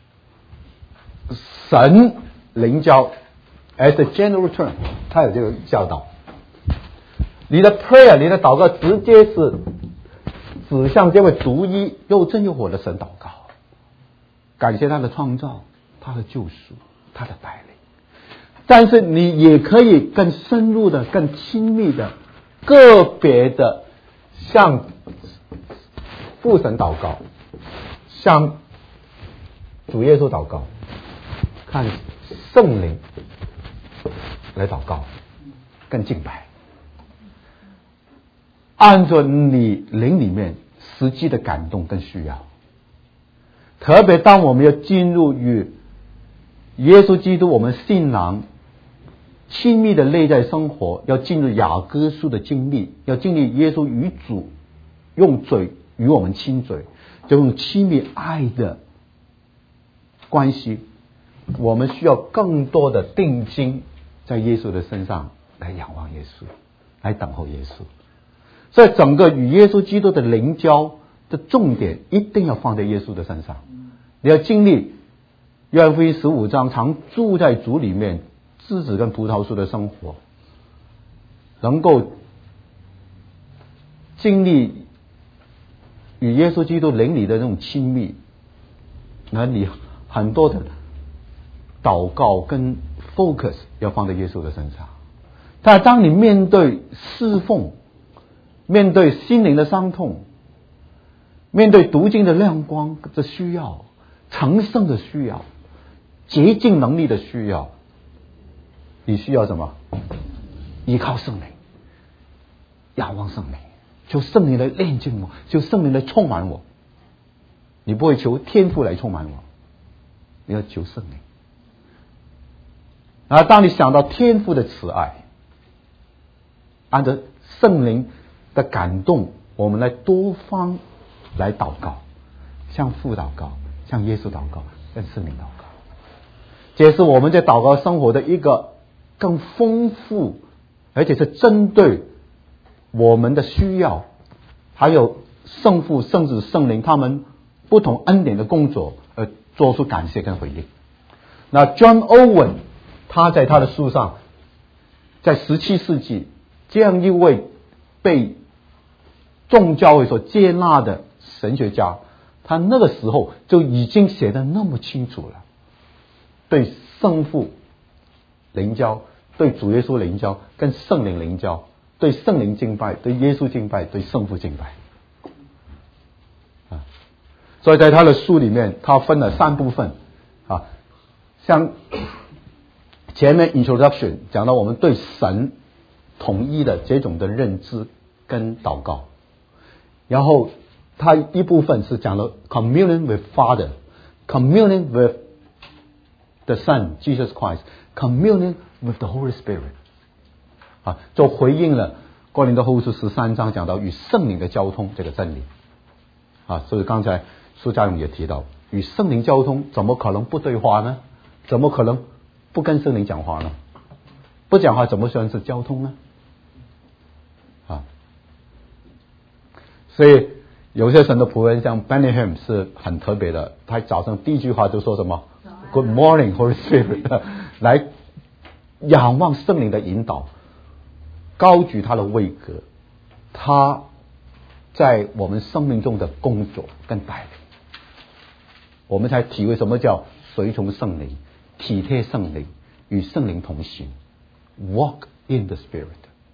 神灵交 as a general term， 他有这个教导。你的 prayer， 你的祷告直接是指向这位独一又真又活的神祷告，感谢他的创造，他的救赎，他的带领。但是你也可以更深入的、更亲密的、个别的向父神祷告，向主耶稣祷告，看圣灵来祷告，更敬拜，按照你灵里面实际的感动跟需要。特别当我们要进入与耶稣基督我们信仰亲密的内在生活，要进入雅各书的经历，要经历耶稣与主用嘴与我们亲嘴，就用亲密爱的关系，我们需要更多的定睛在耶稣的身上，来仰望耶稣，来等候耶稣。所以整个与耶稣基督的灵交的重点一定要放在耶稣的身上。你要经历约翰福音15章常住在主里面枝子跟葡萄树的生活，能够经历与耶稣基督灵里的那种亲密，那你很多的祷告跟 focus 要放在耶稣的身上。但当你面对侍奉，面对心灵的伤痛，面对读经的亮光的需要，成圣的需要，洁净能力的需要，你需要什么？依靠圣灵，仰望圣灵，求圣灵来炼净我，求圣灵来充满我。你不会求天父来充满我，你要求圣灵。然后当你想到天父的慈爱，按照圣灵的感动，我们来多方来祷告，向父祷告，向耶稣祷告，向圣灵祷告。这是我们在祷告生活的一个更丰富，而且是针对我们的需要，还有圣父、圣子、圣灵他们不同恩典的工作而做出感谢跟回应。那 John Owen 他在他的书上，在17世纪这样一位被众教会所接纳的神学家，他那个时候就已经写得那么清楚了，对圣父灵交，对主耶稣灵交，跟圣灵灵交，对圣灵敬拜，对耶稣敬拜，对圣父敬拜所以在他的书里面，他分了3部分像前面 introduction 讲到我们对神统一的这种的认知跟祷告，然后他一部分是讲了 communion with Father, communion with the Son Jesus Christ, communion with the Holy Spirit 就回应了哥林多后书13章讲到与圣灵的交通这个真理所以刚才苏家勇也提到，与圣灵交通怎么可能不对话呢？怎么可能不跟圣灵讲话呢？不讲话怎么算是交通呢？所以有些神的仆人像 Benny Hinn 是很特别的，他早上第一句话就说什么 Good morning Holy Spirit 来仰望圣灵的引导，高举他的位格，他在我们生命中的工作跟带领，我们才体会什么叫随从圣灵，体贴圣灵，与圣灵同行， walk in the Spirit。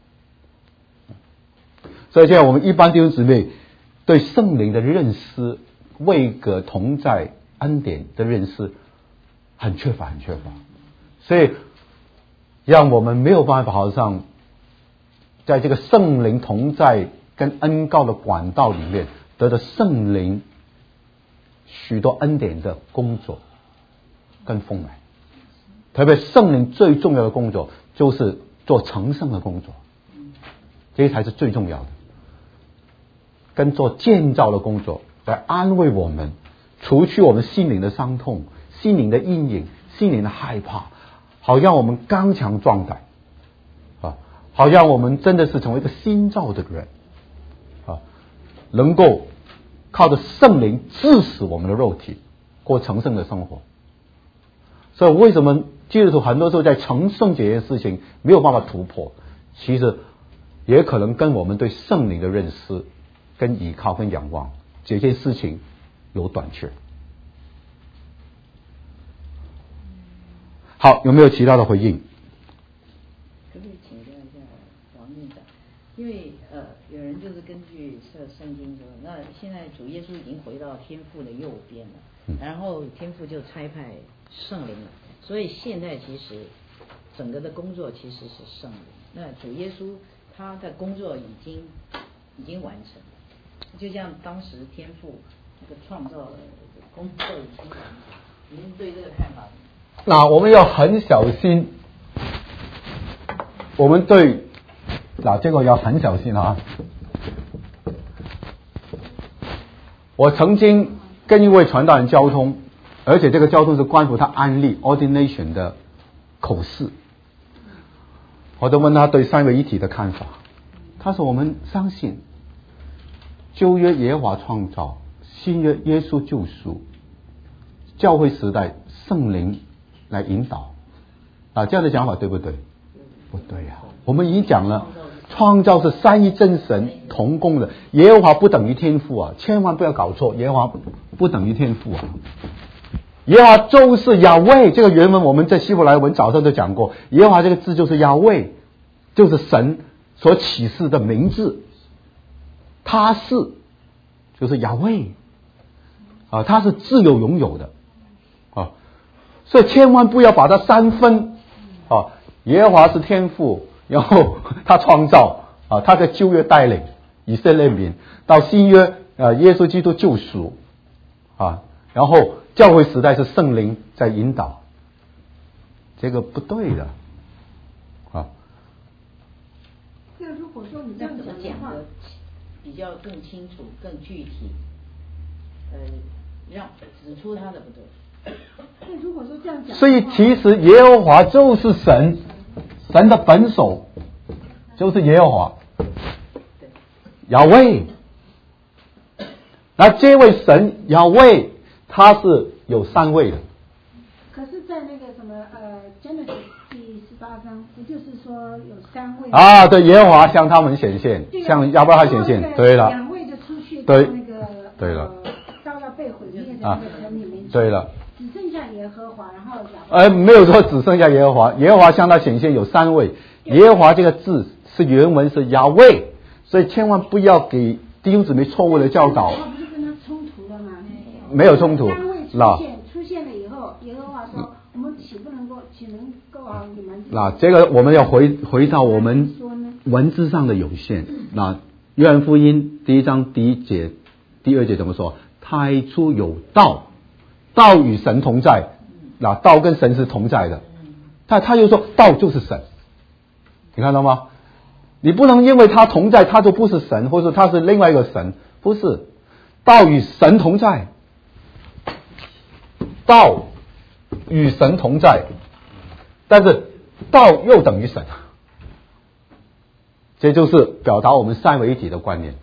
所以现在我们一般弟兄姊妹对圣灵的认识，位格同在恩典的认识很缺乏，所以让我们没有办法好像在这个圣灵同在跟恩膏的管道里面得到圣灵许多恩典的工作跟丰满。特别圣灵最重要的工作就是做成圣的工作，这才是最重要的，跟做建造的工作，来安慰我们，除去我们心灵的伤痛、心灵的阴影、心灵的害怕，好让我们刚强壮胆啊，好让我们真的是成为一个新造的人啊，能够靠着圣灵治死我们的肉体，过成圣的生活。所以为什么基督徒很多时候在成圣这件事情没有办法突破，其实也可能跟我们对圣灵的认识跟依靠跟仰望这件事情有短缺。好，有没有其他的回应？ 可不可以请教一下王院长？因为有人就是根据圣经说，那现在主耶稣已经回到天父的右边了，然后天父就差派圣灵了，所以现在其实整个的工作其实是圣灵。那主耶稣他的工作已经完成了，就像当时天父那个创造的工作已经完成。您对这个看法？ 那我们要很小心，我们对这个要很小心啊。我曾经跟一位传道人交通，而且这个交通是关乎他安利 ordination 的口试，我都问他对三位一体的看法。他说我们相信旧约耶和华创造，新约耶稣救赎，教会时代圣灵来引导这样的讲法对不对？不对呀，我们已经讲了，创造是三一真神同工的，耶和华不等于天父啊，千万不要搞错，耶和华不等于天父啊。耶和华就是亚卫，这个原文我们在希伯来文早上都讲过，耶和华这个字就是亚卫，就是神所启示的名字，他是就是亚卫他是自由拥有的所以千万不要把它三分耶和华是天父，然后他创造他在旧约带领以色列民，到新约耶稣基督救赎然后教会时代是圣灵在引导，这个不对的那如果说你这样怎么讲的话， 比较更清楚、更具体，让指出他的不对。 那如果说这样讲， 所以其实耶和华就是神，神的本首就是耶和华亚卫。那这位神亚卫他是有三位的。 可是在那个什么Genesis 第18章，不就是说有三位对，耶和华向他们显现，向亚伯拉罕显现，对了， 两位就出去对那个对了到要被毁灭的那个城里面去， 对了， 只剩下耶和华，然后亚伯没有说只剩下耶和华，耶和华向他显现有三位，耶和华这个字是原文是亚卫，所以千万不要给弟兄姊妹错误的教导。 他不是跟他冲突了吗？ 没有冲突。 三位出现了以后，耶和华说：“我们岂能够你们？” 这个我们要回到我们文字上的有限。约翰福音第1章第1节、第2节怎么说？太初有道，道与神同在。道跟神是同在的。他又说道就是神，你看到吗？你不能因为他同在，他就不是神，或者他是另外一个神，不是。道与神同在，道与神同在，但是道又等于神，这就是表达我们三位一体的观念。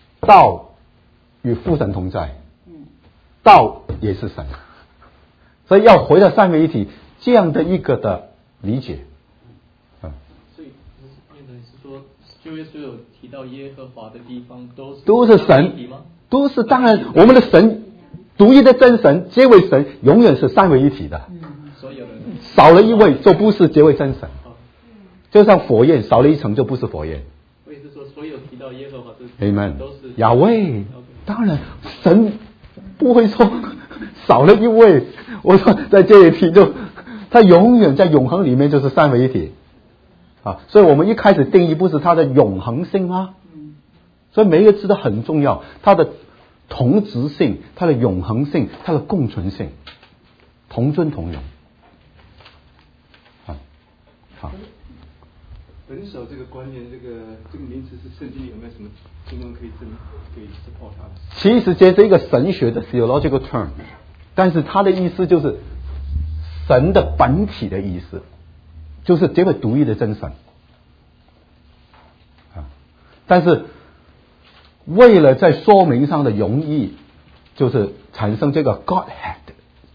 道与父神同在，道也是神， 所以要回到三位一体这样的一个的理解。 所以念的是说，旧约所有提到耶和华的地方都是神，都是当然我们的神独一的真神，这位神永远是三位一体的。 所有的少了一位就不是这位真神。就像火焰少了一层就不是火焰。 我也是说，所有提到耶和华的 Amen 都是亚威。当然神不会说少了一位，我说在这一题就他永远在永恒里面就是三位一体啊，所以我们一开始定义不是它的永恒性吗？所以每一个字都很重要，它的同质性、它的永恒性、它的共存性，同尊同荣。好。 本守这个观念，这个名词是圣经里有没有什么经文可以 support 它？ 其实这是一个神学的 theological term， 但是它的意思就是神的本体的意思，就是这位独一的真神。但是为了在说明上的容易，就是产生这个 Godhead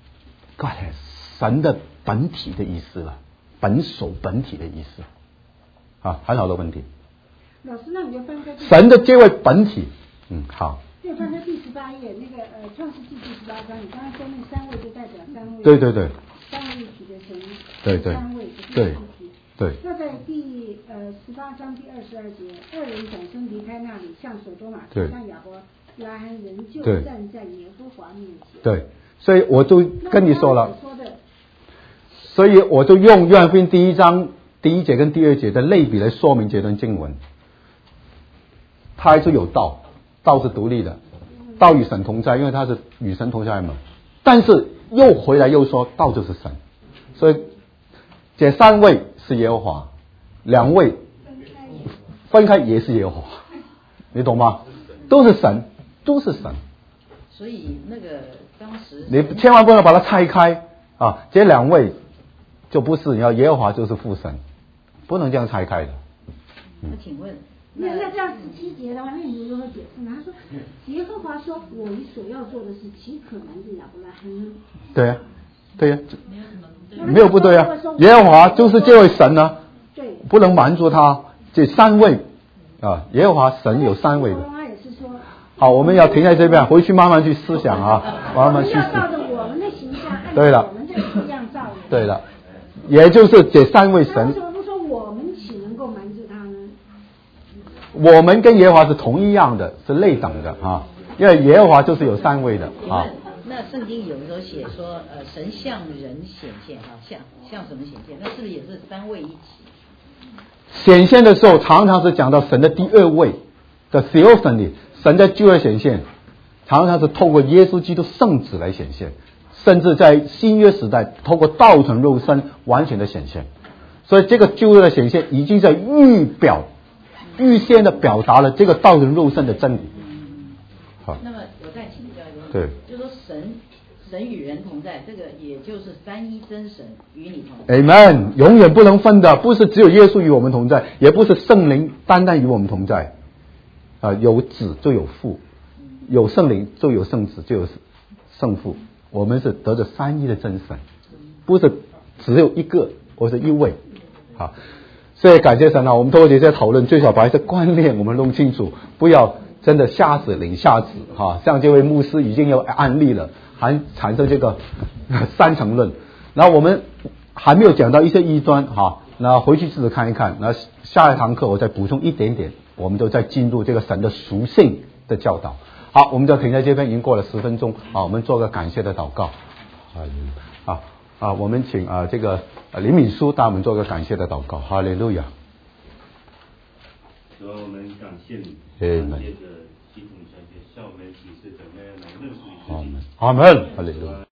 神的本体的意思了，本守本体的意思。很好的问题。 老师，那你就翻开神的这位本体，好。 就翻开第18页那个创世纪第18章，你刚刚说那三位就代表三位。 对对对。 三位一体的神。 对对。 三位不是一体。 对。 那在第18章第22节，二人转身离开那里，向所多玛去，但亚伯拉罕仍旧站在耶和华面前。 对，所以我就跟你说了。所以我就用约翰福音第1章第1节跟第2节的类比来说明这段经文。他还是有道，道是独立的，道与神同在，因为他是与神同在嘛。但是又回来又说道就是神，所以这三位是耶和华，两位分开也是耶和华，你懂吗？都是神，都是神。 所以那个当时你千万不能把它拆开啊！这两位就不是，你要耶和华就是父神，不能这样拆开的。 那请问， 那这样17节的话，那你如何解释呢？他说耶和华说：“我所要做的事，岂可瞒着亚伯拉罕呢？” 对呀，对呀，没有不对啊。耶和华就是这位神呢， 对， 不能瞒住他。这三位啊，耶和华神有三位的。好，我们要停在这边，回去慢慢去思想啊，慢慢去思。 照着我们的形象， 对了， 我们这样造的。 对了，也就是这三位神。 为什么不说我们岂能够瞒住他呢？ 我们跟耶和华是同一样的，是类等的啊，因为耶和华就是有三位的啊。 那圣经有时候写说，神向人显现哈，向什么显现？那是不是也是三位一体？ 显现的时候，常常是讲到神的第二位的 theophany， 神在旧约显现，常常是透过耶稣基督圣子来显现，甚至在新约时代，透过道成肉身完全的显现。所以这个旧约的显现已经在预先的表达了这个道成肉身的真理。好， 那么我再请教一个问题， 对， 就是说神与人同在，这个也就是三一真神与你同在。 Amen， 永远不能分的，不是只有耶稣与我们同在，也不是圣灵单单与我们同在。有子就有父，有圣灵就有圣子，就有圣父。我们是得着三一的真神，不是只有一个，或是一位。好，所以感谢神啊！我们透过这些讨论，最少把一些观念我们弄清楚，不要真的瞎子领瞎子哈。像这位牧师已经有案例了，还产生这个三层论，然后我们还没有讲到一些异端哈。那回去自己看一看，那下一堂课我再补充一点点，我们就再进入这个神的属性的教导。好，我们就停在这边，已经过了10分钟啊，我们做个感谢的祷告。我们请这个林敏书带我们做个感谢的祷告。哈利路亚。 主啊，我们感谢你，感谢着基督小姐向我们启示的那样来认识你自己。 阿门，哈利路亚。